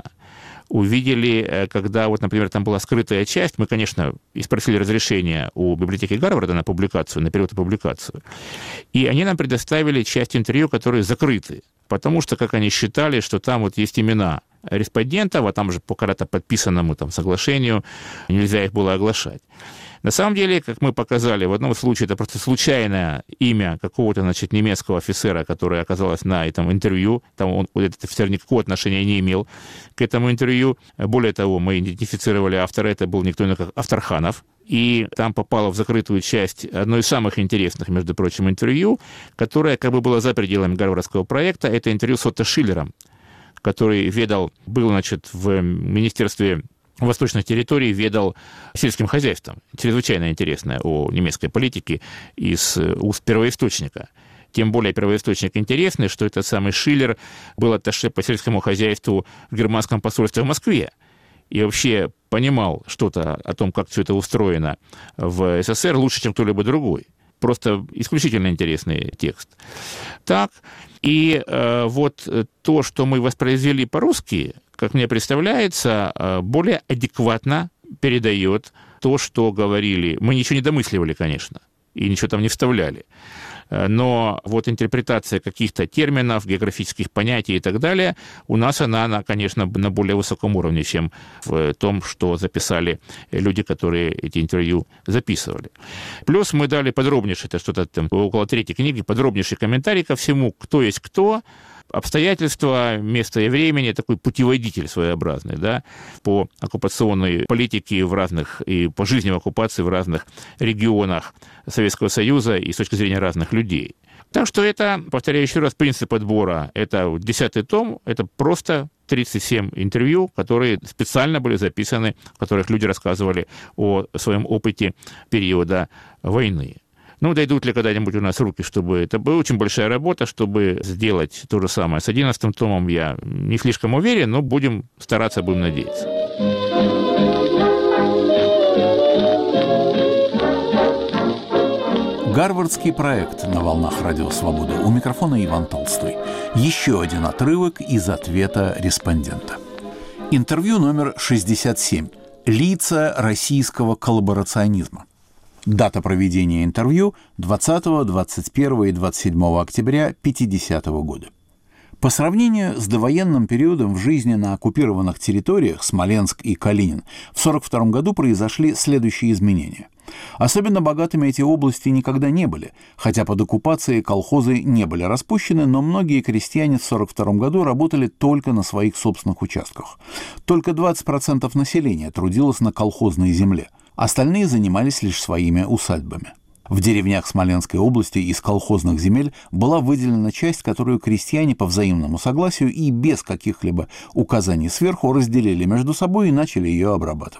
Увидели, когда, вот, например, там была скрытая часть, мы, конечно, и спросили разрешения у библиотеки Гарварда на публикацию, на перевод и публикацию, и они нам предоставили часть интервью, которые закрыты, потому что, как они считали, что там вот есть имена респондентов, а там же по когда-то подписанному там соглашению нельзя их было оглашать. На самом деле, как мы показали, в одном случае это просто случайное имя какого-то, значит, немецкого офицера, которое оказалось на этом интервью. Там он, этот офицер никакого отношения не имел к этому интервью. Более того, мы идентифицировали автора, это был никто иной, как Авторханов. И там попало в закрытую часть одно из самых интересных, между прочим, интервью, которое как бы было за пределами гарвардского проекта. Это интервью с Отто Шиллером, который ведал, был, значит, в Министерстве восточных территорий, ведал сельским хозяйством. Чрезвычайно интересное о немецкой политике из уст первоисточника. Тем более первоисточник интересный, что этот самый Шиллер был атташе по сельскому хозяйству в германском посольстве в Москве. И вообще понимал что-то о том, как все это устроено в СССР лучше, чем кто-либо другой. Просто исключительно интересный текст. Так, и э, вот то, что мы воспроизвели по-русски, как мне представляется, более адекватно передает то, что говорили. Мы ничего не домысливали, конечно, и ничего там не вставляли. Но вот интерпретация каких-то терминов, географических понятий и так далее, у нас она, она, конечно, на более высоком уровне, чем в том, что записали люди, которые эти интервью записывали. Плюс мы дали подробнейший, это что-то там около третьей книги, подробнейший комментарий ко всему, кто есть кто, обстоятельства, место и времени, такой путеводитель своеобразный, да, по оккупационной политике в разных, и по жизни в оккупации в разных регионах Советского Союза и с точки зрения разных людей. Так что это, повторяю еще раз, принцип отбора. Это десятый том, это просто тридцать семь интервью, которые специально были записаны, в которых люди рассказывали о своем опыте периода войны. Ну, дойдут ли когда-нибудь у нас руки, чтобы... Это была очень большая работа, чтобы сделать то же самое. С одиннадцатым томом я не слишком уверен, но будем стараться, будем надеяться. Гарвардский проект на волнах Радио Свобода. У микрофона Иван Толстой. Еще один отрывок из ответа респондента. Интервью номер шестьдесят семь. Лица российского коллаборационизма. Дата проведения интервью – двадцатого, двадцать первого и двадцать седьмого октября пятидесятого года. По сравнению с довоенным периодом в жизни на оккупированных территориях Смоленск и Калинин в сорок втором году произошли следующие изменения. Особенно богатыми эти области никогда не были, хотя под оккупацией колхозы не были распущены, но многие крестьяне в сорок втором году работали только на своих собственных участках. Только двадцать процентов населения трудилось на колхозной земле. Остальные занимались лишь своими усадьбами. В деревнях Смоленской области из колхозных земель была выделена часть, которую крестьяне по взаимному согласию и без каких-либо указаний сверху разделили между собой и начали ее обрабатывать.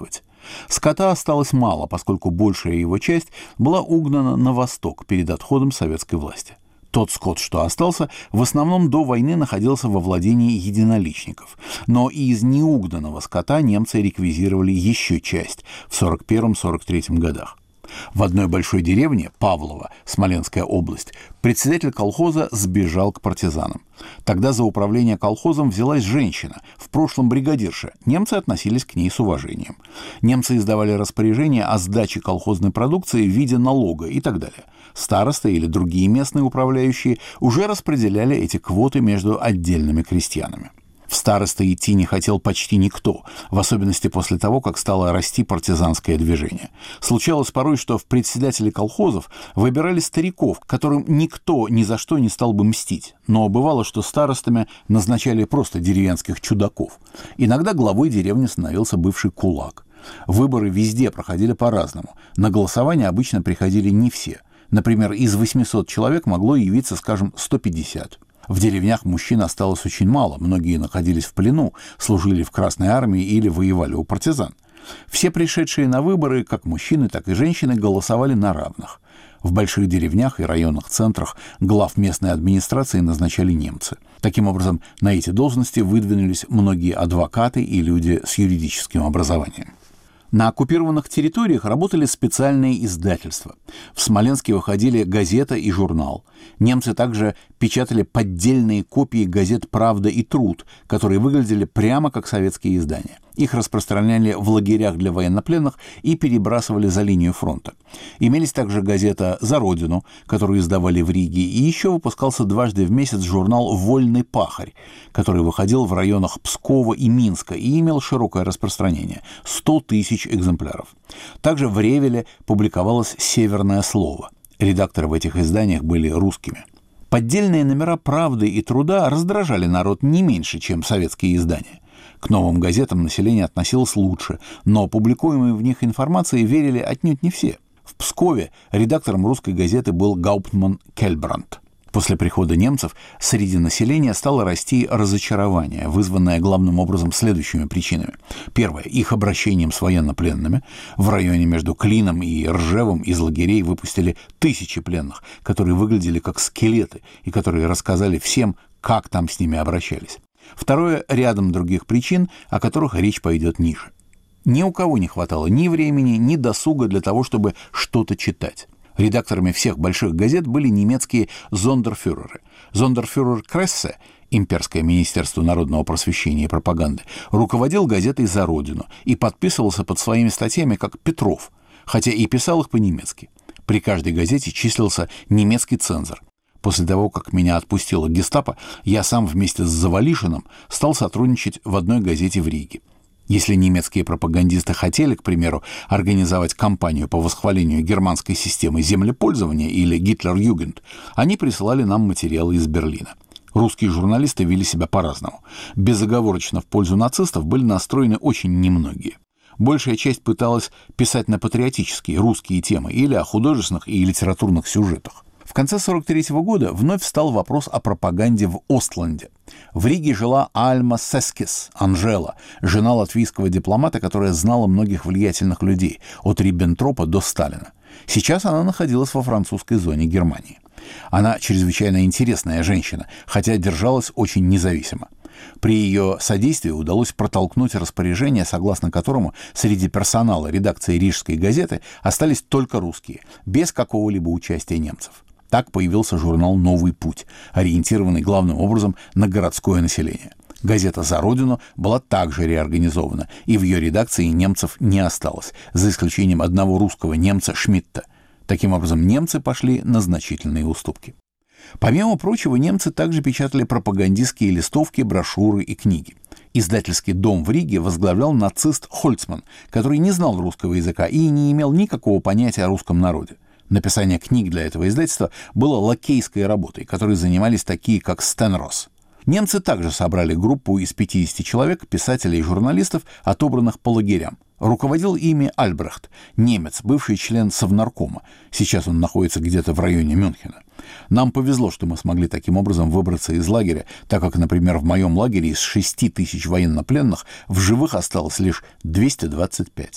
Скота осталось мало, поскольку большая его часть была угнана на восток перед отходом советской власти. Тот скот, что остался, в основном до войны находился во владении единоличников. Но и из неугнанного скота немцы реквизировали еще часть в сорок первом — сорок третьем годах. В одной большой деревне, Павлово, Смоленская область, председатель колхоза сбежал к партизанам. Тогда за управление колхозом взялась женщина, в прошлом бригадирша. Немцы относились к ней с уважением. Немцы издавали распоряжения о сдаче колхозной продукции в виде налога и так далее. Старосты или другие местные управляющие уже распределяли эти квоты между отдельными крестьянами. В старосты идти не хотел почти никто, в особенности после того, как стало расти партизанское движение. Случалось порой, что в председатели колхозов выбирали стариков, которым никто ни за что не стал бы мстить. Но бывало, что старостами назначали просто деревенских чудаков. Иногда главой деревни становился бывший кулак. Выборы везде проходили по-разному. На голосование обычно приходили не все. Например, из восьмисот человек могло явиться, скажем, сто пятьдесят. В деревнях мужчин осталось очень мало, многие находились в плену, служили в Красной армии или воевали у партизан. Все пришедшие на выборы, как мужчины, так и женщины, голосовали на равных. В больших деревнях и районных центрах глав местной администрации назначали немцы. Таким образом, на эти должности выдвинулись многие адвокаты и люди с юридическим образованием. На оккупированных территориях работали специальные издательства. В Смоленске выходили газета и журнал. Немцы также печатали поддельные копии газет «Правда» и «Труд», которые выглядели прямо как советские издания. Их распространяли в лагерях для военнопленных и перебрасывали за линию фронта. Имелись также газета «За Родину», которую издавали в Риге, и еще выпускался дважды в месяц журнал «Вольный пахарь», который выходил в районах Пскова и Минска и имел широкое распространение – сто тысяч экземпляров. Также в Ревеле публиковалось «Северное слово». Редакторы в этих изданиях были русскими. Поддельные номера «Правды» и «Труда» раздражали народ не меньше, чем советские издания. К новым газетам население относилось лучше, но публикуемой в них информации верили отнюдь не все. В Пскове редактором русской газеты был Гауптман Кельбранд. После прихода немцев среди населения стало расти разочарование, вызванное главным образом следующими причинами. Первое. Их обращением с военнопленными. В районе между Клином и Ржевом из лагерей выпустили тысячи пленных, которые выглядели как скелеты и которые рассказали всем, как там с ними обращались. Второе – рядом других причин, о которых речь пойдет ниже. Ни у кого не хватало ни времени, ни досуга для того, чтобы что-то читать. Редакторами всех больших газет были немецкие зондерфюреры. Зондерфюрер Крессе, Имперское министерство народного просвещения и пропаганды, руководил газетой «За Родину» и подписывался под своими статьями как Петров, хотя и писал их по-немецки. При каждой газете числился немецкий цензор. После того, как меня отпустила гестапо, я сам вместе с Завалишиным стал сотрудничать в одной газете в Риге. Если немецкие пропагандисты хотели, к примеру, организовать кампанию по восхвалению германской системы землепользования или Гитлер-Югенд, они присылали нам материалы из Берлина. Русские журналисты вели себя по-разному. Безоговорочно в пользу нацистов были настроены очень немногие. Большая часть пыталась писать на патриотические русские темы или о художественных и литературных сюжетах. В конце сорок третьего года вновь встал вопрос о пропаганде в Остланде. В Риге жила Альма Сескис, Анжела, жена латвийского дипломата, которая знала многих влиятельных людей, от Риббентропа до Сталина. Сейчас она находилась во французской зоне Германии. Она чрезвычайно интересная женщина, хотя держалась очень независимо. При ее содействии удалось протолкнуть распоряжение, согласно которому среди персонала редакции Рижской газеты остались только русские, без какого-либо участия немцев. Так появился журнал «Новый путь», ориентированный главным образом на городское население. Газета «За Родину» была также реорганизована, и в ее редакции немцев не осталось, за исключением одного русского немца Шмидта. Таким образом, немцы пошли на значительные уступки. Помимо прочего, немцы также печатали пропагандистские листовки, брошюры и книги. Издательский дом в Риге возглавлял нацист Хольцман, который не знал русского языка и не имел никакого понятия о русском народе. Написание книг для этого издательства было лакейской работой, которой занимались такие, как Стен Росс. Немцы также собрали группу из пятидесяти человек, писателей и журналистов, отобранных по лагерям. Руководил ими Альбрехт, немец, бывший член Совнаркома. Сейчас он находится где-то в районе Мюнхена. Нам повезло, что мы смогли таким образом выбраться из лагеря, так как, например, в моем лагере из шести тысяч военнопленных в живых осталось лишь двести двадцать пять.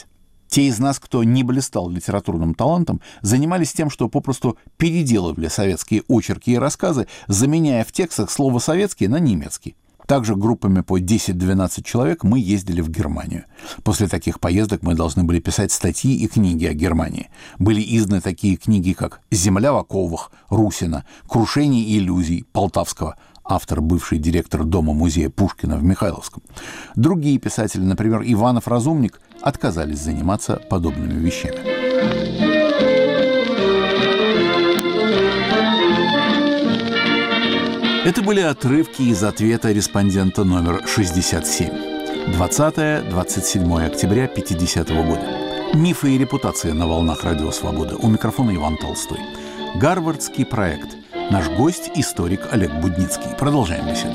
Те из нас, кто не блистал литературным талантом, занимались тем, что попросту переделывали советские очерки и рассказы, заменяя в текстах слово «советский» на немецкий. Также группами по десять-двенадцать человек мы ездили в Германию. После таких поездок мы должны были писать статьи и книги о Германии. Были изданы такие книги, как «Земля в оковах» Русина, «Крушение иллюзий» Полтавского, автор, бывший директор Дома-музея Пушкина в Михайловском. Другие писатели, например, Иванов-Разумник, отказались заниматься подобными вещами. Это были отрывки из ответа респондента номер шестьдесят семь. двадцатое-двадцать седьмое октября пятидесятого года. Мифы и репутация на волнах Радио Свобода. У микрофона Иван Толстой. Гарвардский проект. Наш гость – историк Олег Будницкий. Продолжаем беседу.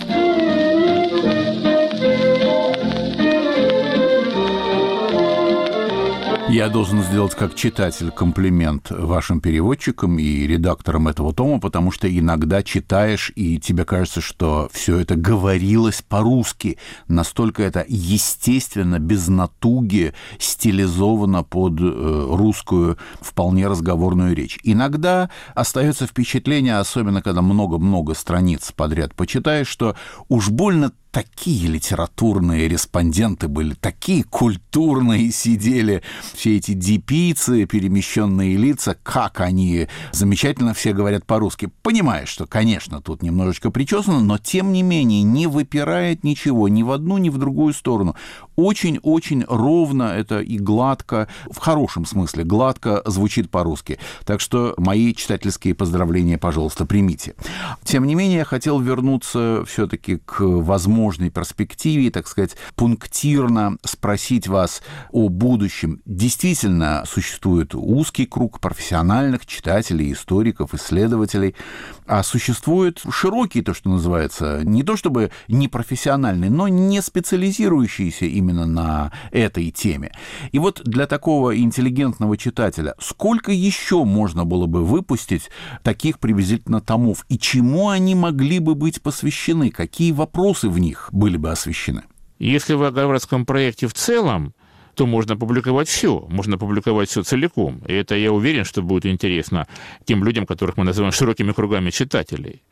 Я должен сделать как читатель комплимент вашим переводчикам и редакторам этого тома, потому что иногда читаешь, и тебе кажется, что все это говорилось по-русски. Настолько это естественно, без натуги, стилизовано под э, русскую вполне разговорную речь. Иногда остается впечатление, особенно когда много-много страниц подряд почитаешь, что уж больно такие литературные респонденты были, такие культурные сидели, все эти дипийцы, перемещенные лица, как они замечательно все говорят по-русски. Понимаешь, что, конечно, тут немножечко причесано, но, тем не менее, не выпирает ничего ни в одну, ни в другую сторону. Очень-очень ровно это и гладко, в хорошем смысле, гладко звучит по-русски. Так что мои читательские поздравления, пожалуйста, примите. Тем не менее, я хотел вернуться все-таки к возможности перспективе, так сказать, пунктирно спросить вас о будущем. Действительно, существует узкий круг профессиональных читателей, историков, исследователей, а существует широкий, то, что называется, не то чтобы непрофессиональный, но не специализирующийся именно на этой теме. И вот для такого интеллигентного читателя сколько еще можно было бы выпустить таких приблизительно томов, и чему они могли бы быть посвящены, какие вопросы в них были бы освещены? Если вы о Гарвардском проекте в целом, то можно публиковать все, можно публиковать все целиком. И это, я уверен, что будет интересно тем людям, которых мы называем широкими кругами читателей.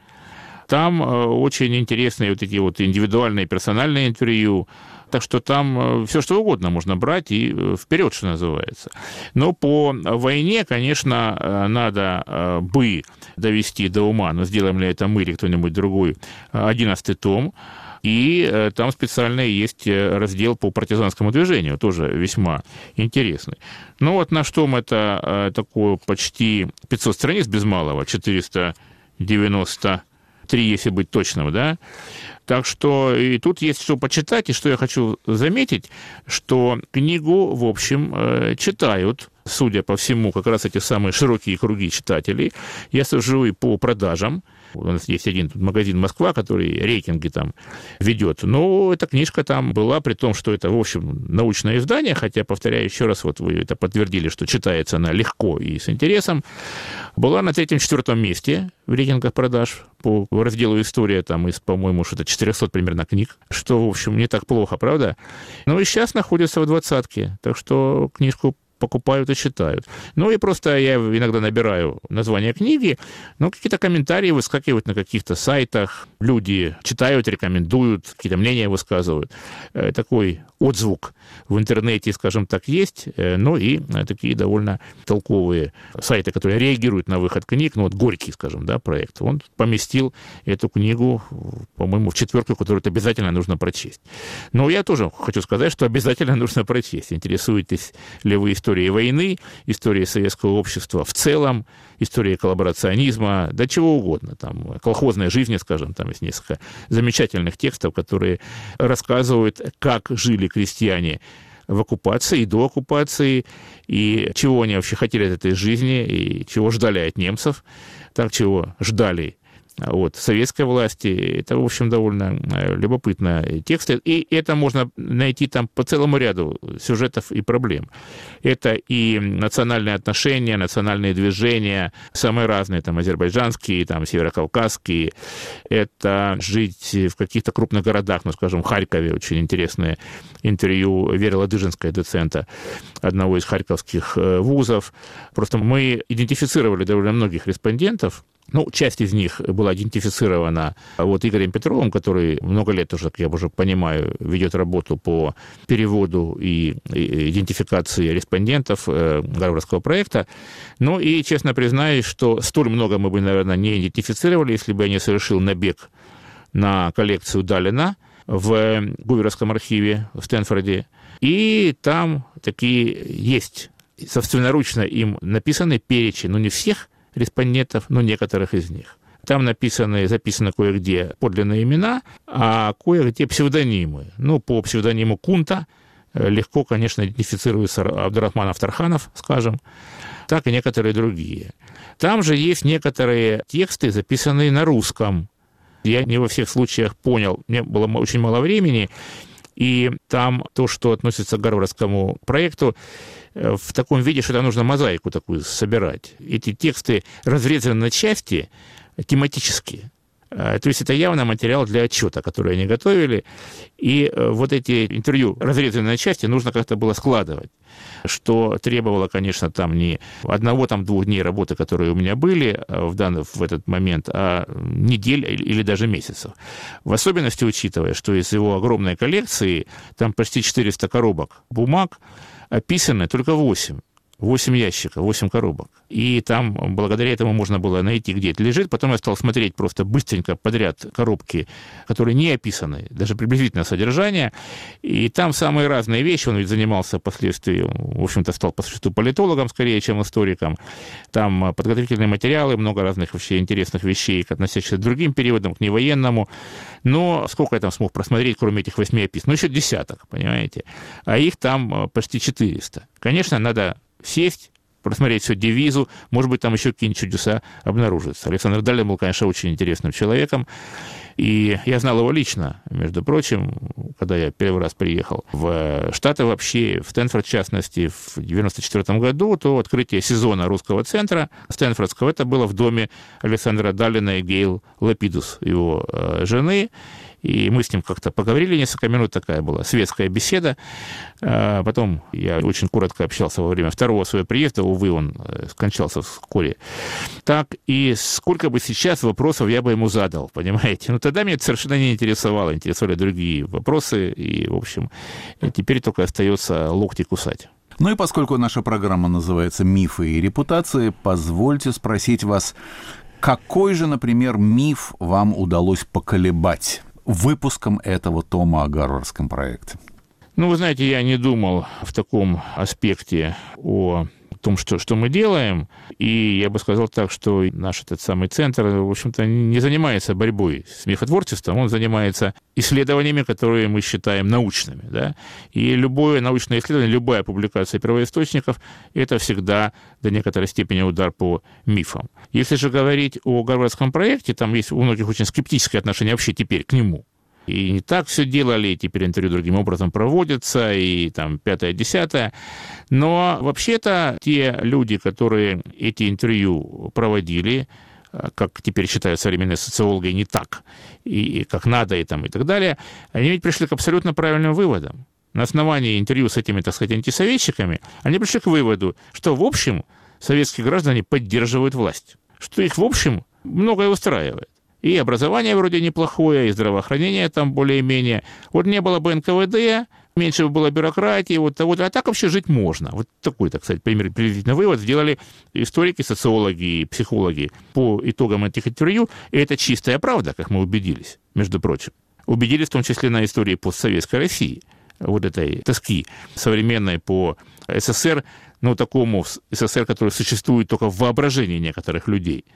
Там очень интересные вот эти вот индивидуальные, персональные интервью, так что там все что угодно можно брать и вперед, что называется. Но по войне, конечно, надо бы довести до ума, но сделаем ли это мы или кто-нибудь другой, одиннадцатый том. И там специально есть раздел по партизанскому движению, тоже весьма интересный. Ну вот наш том — это такое почти пятьсот страниц без малого, четыреста девяносто три, если быть точным, да. Так что и тут есть что почитать, и что я хочу заметить, что книгу, в общем, читают, судя по всему, как раз эти самые широкие круги читателей. Я сужу и по продажам. У нас есть один тут магазин «Москва», который рейтинги там ведет. Но эта книжка там была, при том, что это, в общем, научное издание, хотя, повторяю еще раз, вот вы это подтвердили, что читается она легко и с интересом, была на третьем-четвертом месте в рейтингах продаж по разделу «История», там из, по-моему, что-то четыреста примерно книг, что, в общем, не так плохо, правда? Ну и сейчас находится в двадцатке, так что книжку покупают и читают. Ну и просто я иногда набираю название книги, но какие-то комментарии выскакивают на каких-то сайтах, люди читают, рекомендуют, какие-то мнения высказывают. Такой отзвук в интернете, скажем так, есть, но и такие довольно толковые сайты, которые реагируют на выход книг. Ну вот Горький, скажем, да, проект, он поместил эту книгу, по-моему, в четверку, которую обязательно нужно прочесть. Но я тоже хочу сказать, что обязательно нужно прочесть. Интересуетесь ли вы историей История войны, история советского общества в целом, история коллаборационизма, да чего угодно, там, колхозной жизни, скажем, там есть несколько замечательных текстов, которые рассказывают, как жили крестьяне в оккупации и до оккупации, и чего они вообще хотели от этой жизни, и чего ждали от немцев, так чего ждали от советской власти. Это, в общем, довольно любопытные тексты. И это можно найти там по целому ряду сюжетов и проблем. Это и национальные отношения, национальные движения, самые разные, там, азербайджанские, там, северокавказские. Это жить в каких-то крупных городах, ну, скажем, в Харькове. Очень интересное интервью Веры Ладыжинской, доцента одного из харьковских вузов. Просто мы идентифицировали довольно многих респондентов. Ну, часть из них была идентифицирована вот Игорем Петровым, который много лет уже, как я уже понимаю, ведет работу по переводу и идентификации респондентов Гарвардского проекта. Ну и, честно признаюсь, что столь много мы бы, наверное, не идентифицировали, если бы я не совершил набег на коллекцию Далина в Гуверовском архиве в Стэнфорде. И там такие есть собственноручно им написаны перечень, ну, не всех респондентов, но некоторых из них. Там написаны, записаны кое-где подлинные имена, а кое-где псевдонимы. Ну, по псевдониму Кунта легко, конечно, идентифицируется Абдурахман Авторханов, скажем, так и некоторые другие. Там же есть некоторые тексты, записанные на русском. Я не во всех случаях понял, мне было очень мало времени, и там то, что относится к Гарвардскому проекту, в таком виде, что там нужно мозаику такую собирать. Эти тексты разрезаны на части тематические. То есть это явно материал для отчета, который они готовили. И вот эти интервью, разрезанные на части, нужно как-то было складывать, что требовало, конечно, там не одного, там, двух дней работы, которые у меня были в, данный, в этот момент, а недель или даже месяцев. В особенности учитывая, что из его огромной коллекции, там почти четыреста коробок бумаг, описаны только восемь. восемь ящиков, восемь коробок. И там благодаря этому можно было найти, где это лежит. Потом я стал смотреть просто быстренько подряд коробки, которые не описаны, даже приблизительно содержание. И там самые разные вещи. Он ведь занимался впоследствии, в общем-то, стал по существу политологом скорее, чем историком. Там подготовительные материалы, много разных вообще интересных вещей, относящихся к другим периодам, к невоенному. Но сколько я там смог просмотреть, кроме этих восьми описаний? Ну, еще десяток, понимаете? А их там почти четыреста. Конечно, надо сесть, просмотреть всю девизу, может быть, там еще какие-нибудь чудеса обнаружатся. Александр Далин был, конечно, очень интересным человеком, и я знал его лично, между прочим, когда я первый раз приехал в Штаты вообще, в Стэнфорд, в частности, в девяносто четвёртом году, то открытие сезона русского центра Стэнфордского, это было в доме Александра Далина и Гейл Лапидус, его жены. И мы с ним как-то поговорили несколько минут, такая была светская беседа. Потом я очень коротко общался во время второго своего приезда, увы, он скончался вскоре. Так, и сколько бы сейчас вопросов я бы ему задал, понимаете? Но тогда меня это совершенно не интересовало, интересовали другие вопросы, и, в общем, теперь только остается локти кусать. Ну и поскольку наша программа называется «Мифы и репутации», позвольте спросить вас, какой же, например, миф вам удалось поколебать выпуском этого тома о Гарвардском проекте? Ну, вы знаете, я не думал в таком аспекте о том, что, что мы делаем, и я бы сказал так, что наш этот самый центр, в общем-то, не занимается борьбой с мифотворчеством, он занимается исследованиями, которые мы считаем научными, да? И любое научное исследование, любая публикация первоисточников – это всегда до некоторой степени удар по мифам. Если же говорить о Гарвардском проекте, там есть у многих очень скептическое отношение вообще теперь к нему. И не так все делали, и теперь интервью другим образом проводятся, и там пятое-десятое. Но вообще-то те люди, которые эти интервью проводили, как теперь считают современные социологи, не так, и как надо, и, там, и так далее, они ведь пришли к абсолютно правильным выводам. На основании интервью с этими, так сказать, антисоветчиками, они пришли к выводу, что, в общем, советские граждане поддерживают власть, что их, в общем, многое устраивает. И образование вроде неплохое, и здравоохранение там более-менее. Вот не было бы эн ка вэ дэ, меньше бы было бюрократии, вот того, а так вообще жить можно. Вот такой, так сказать, пример, приблизительный вывод сделали историки, социологи и психологи по итогам этих интервью. И это чистая правда, как мы убедились, между прочим. Убедились в том числе на истории постсоветской России, вот этой тоски современной по эс эс эс эр, ну, такому эс эс эс эр, который существует только в воображении некоторых людей.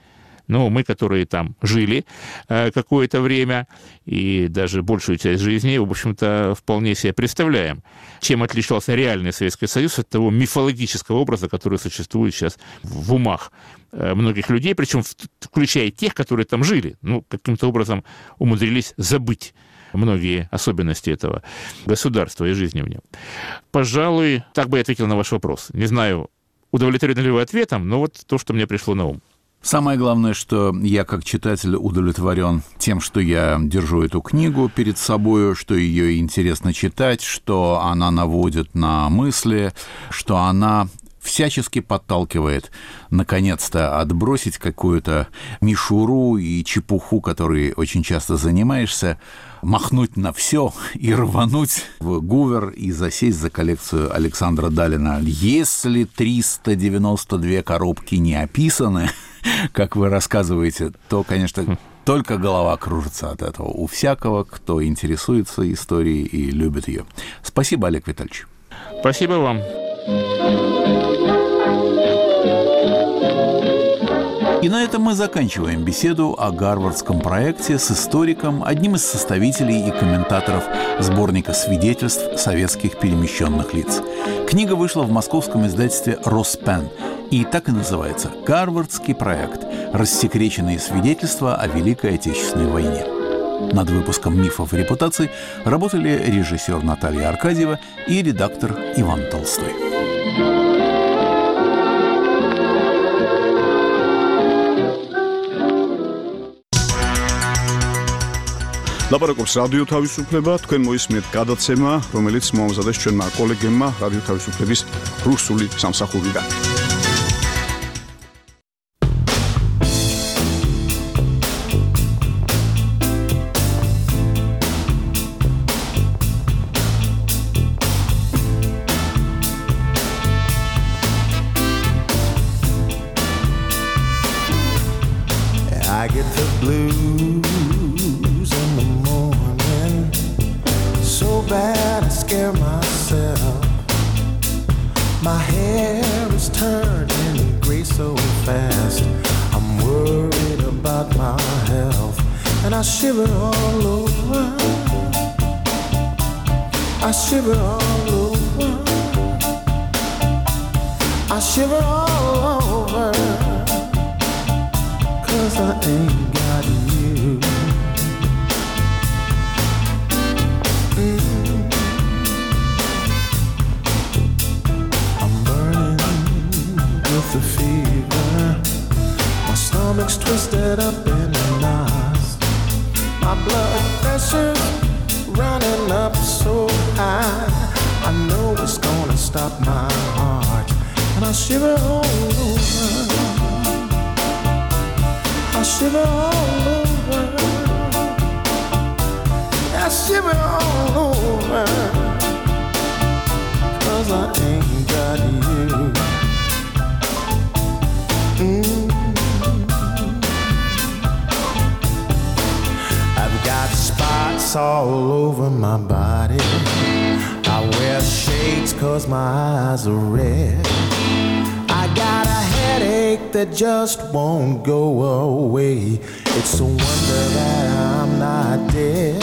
Но мы, которые там жили э, какое-то время и даже большую часть жизни, в общем-то, вполне себе представляем, чем отличался реальный Советский Союз от того мифологического образа, который существует сейчас в умах многих людей, причем включая тех, которые там жили, ну, каким-то образом умудрились забыть многие особенности этого государства и жизни в нем. Пожалуй, так бы я ответил на ваш вопрос. Не знаю, удовлетворены ли вы ответом, но вот то, что мне пришло на ум. Самое главное, что я как читатель удовлетворен тем, что я держу эту книгу перед собой, что ее интересно читать, что она наводит на мысли, что она всячески подталкивает, наконец-то, отбросить какую-то мишуру и чепуху, которой очень часто занимаешься, махнуть на все и рвануть в Гувер и засесть за коллекцию Александра Далина. Если триста девяносто две коробки не описаны, как вы рассказываете, то, конечно, только голова кружится от этого у всякого, кто интересуется историей и любит ее. Спасибо, Олег Витальевич. Спасибо вам. И на этом мы заканчиваем беседу о гарвардском проекте с историком, одним из составителей и комментаторов сборника свидетельств советских перемещенных лиц. Книга вышла в московском издательстве «Роспен» и так и называется «Гарвардский проект. Рассекреченные свидетельства о Великой Отечественной войне». Над выпуском «Мифов и репутаций» работали режиссер Наталья Аркадьева и редактор Иван Толстой. ლაპარაკობს რადიო თავისუფლება, თქვენ მოისმენთ გადაცემა, რომელიც მოამზადეს ჩვენმა კოლეგებმა რადიო თავისუფლების რუსული სამსახურიდან. I get the blues in the morning, so bad I scare myself. My hair is turning gray so fast, I'm worried about my health, and I shiver all over, I shiver all over, I shiver all over, 'cause I ain't got you. Mm. I'm burning with the fever, my stomach's twisted up in knots, my blood pressure's running up so high, I know it's gonna stop my heart, and I shiver all over, I shiver all over, I shiver all over, 'cause I ain't got you. Mm. I've got spots all over my body, I wear shades 'cause my eyes are red, I got a headache that just won't go away, it's a wonder that I'm not dead.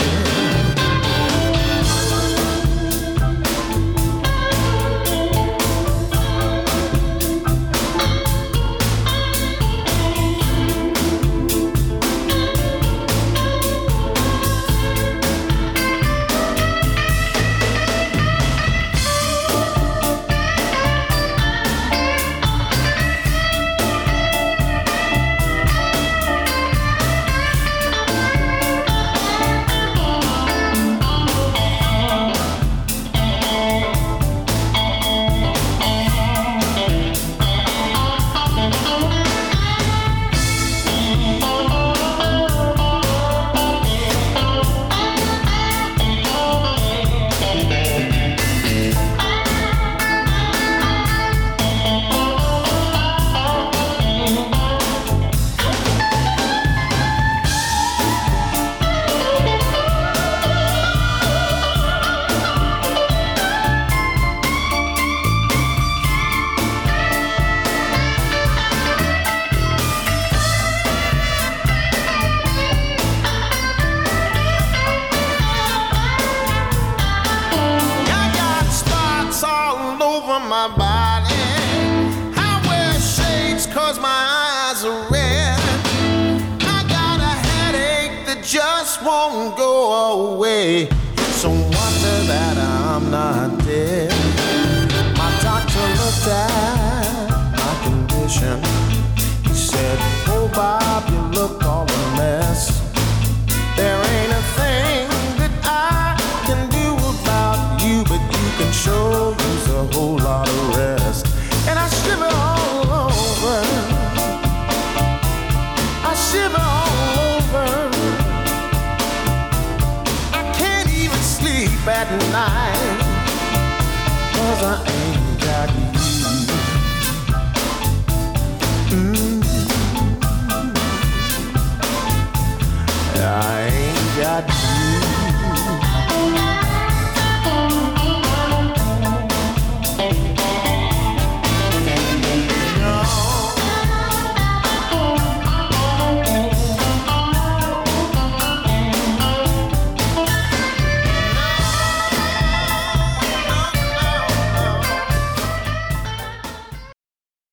'cause my eyes are red. I got a headache that just won't go away. Some wonder that I'm not dead. My doctor looked at my condition.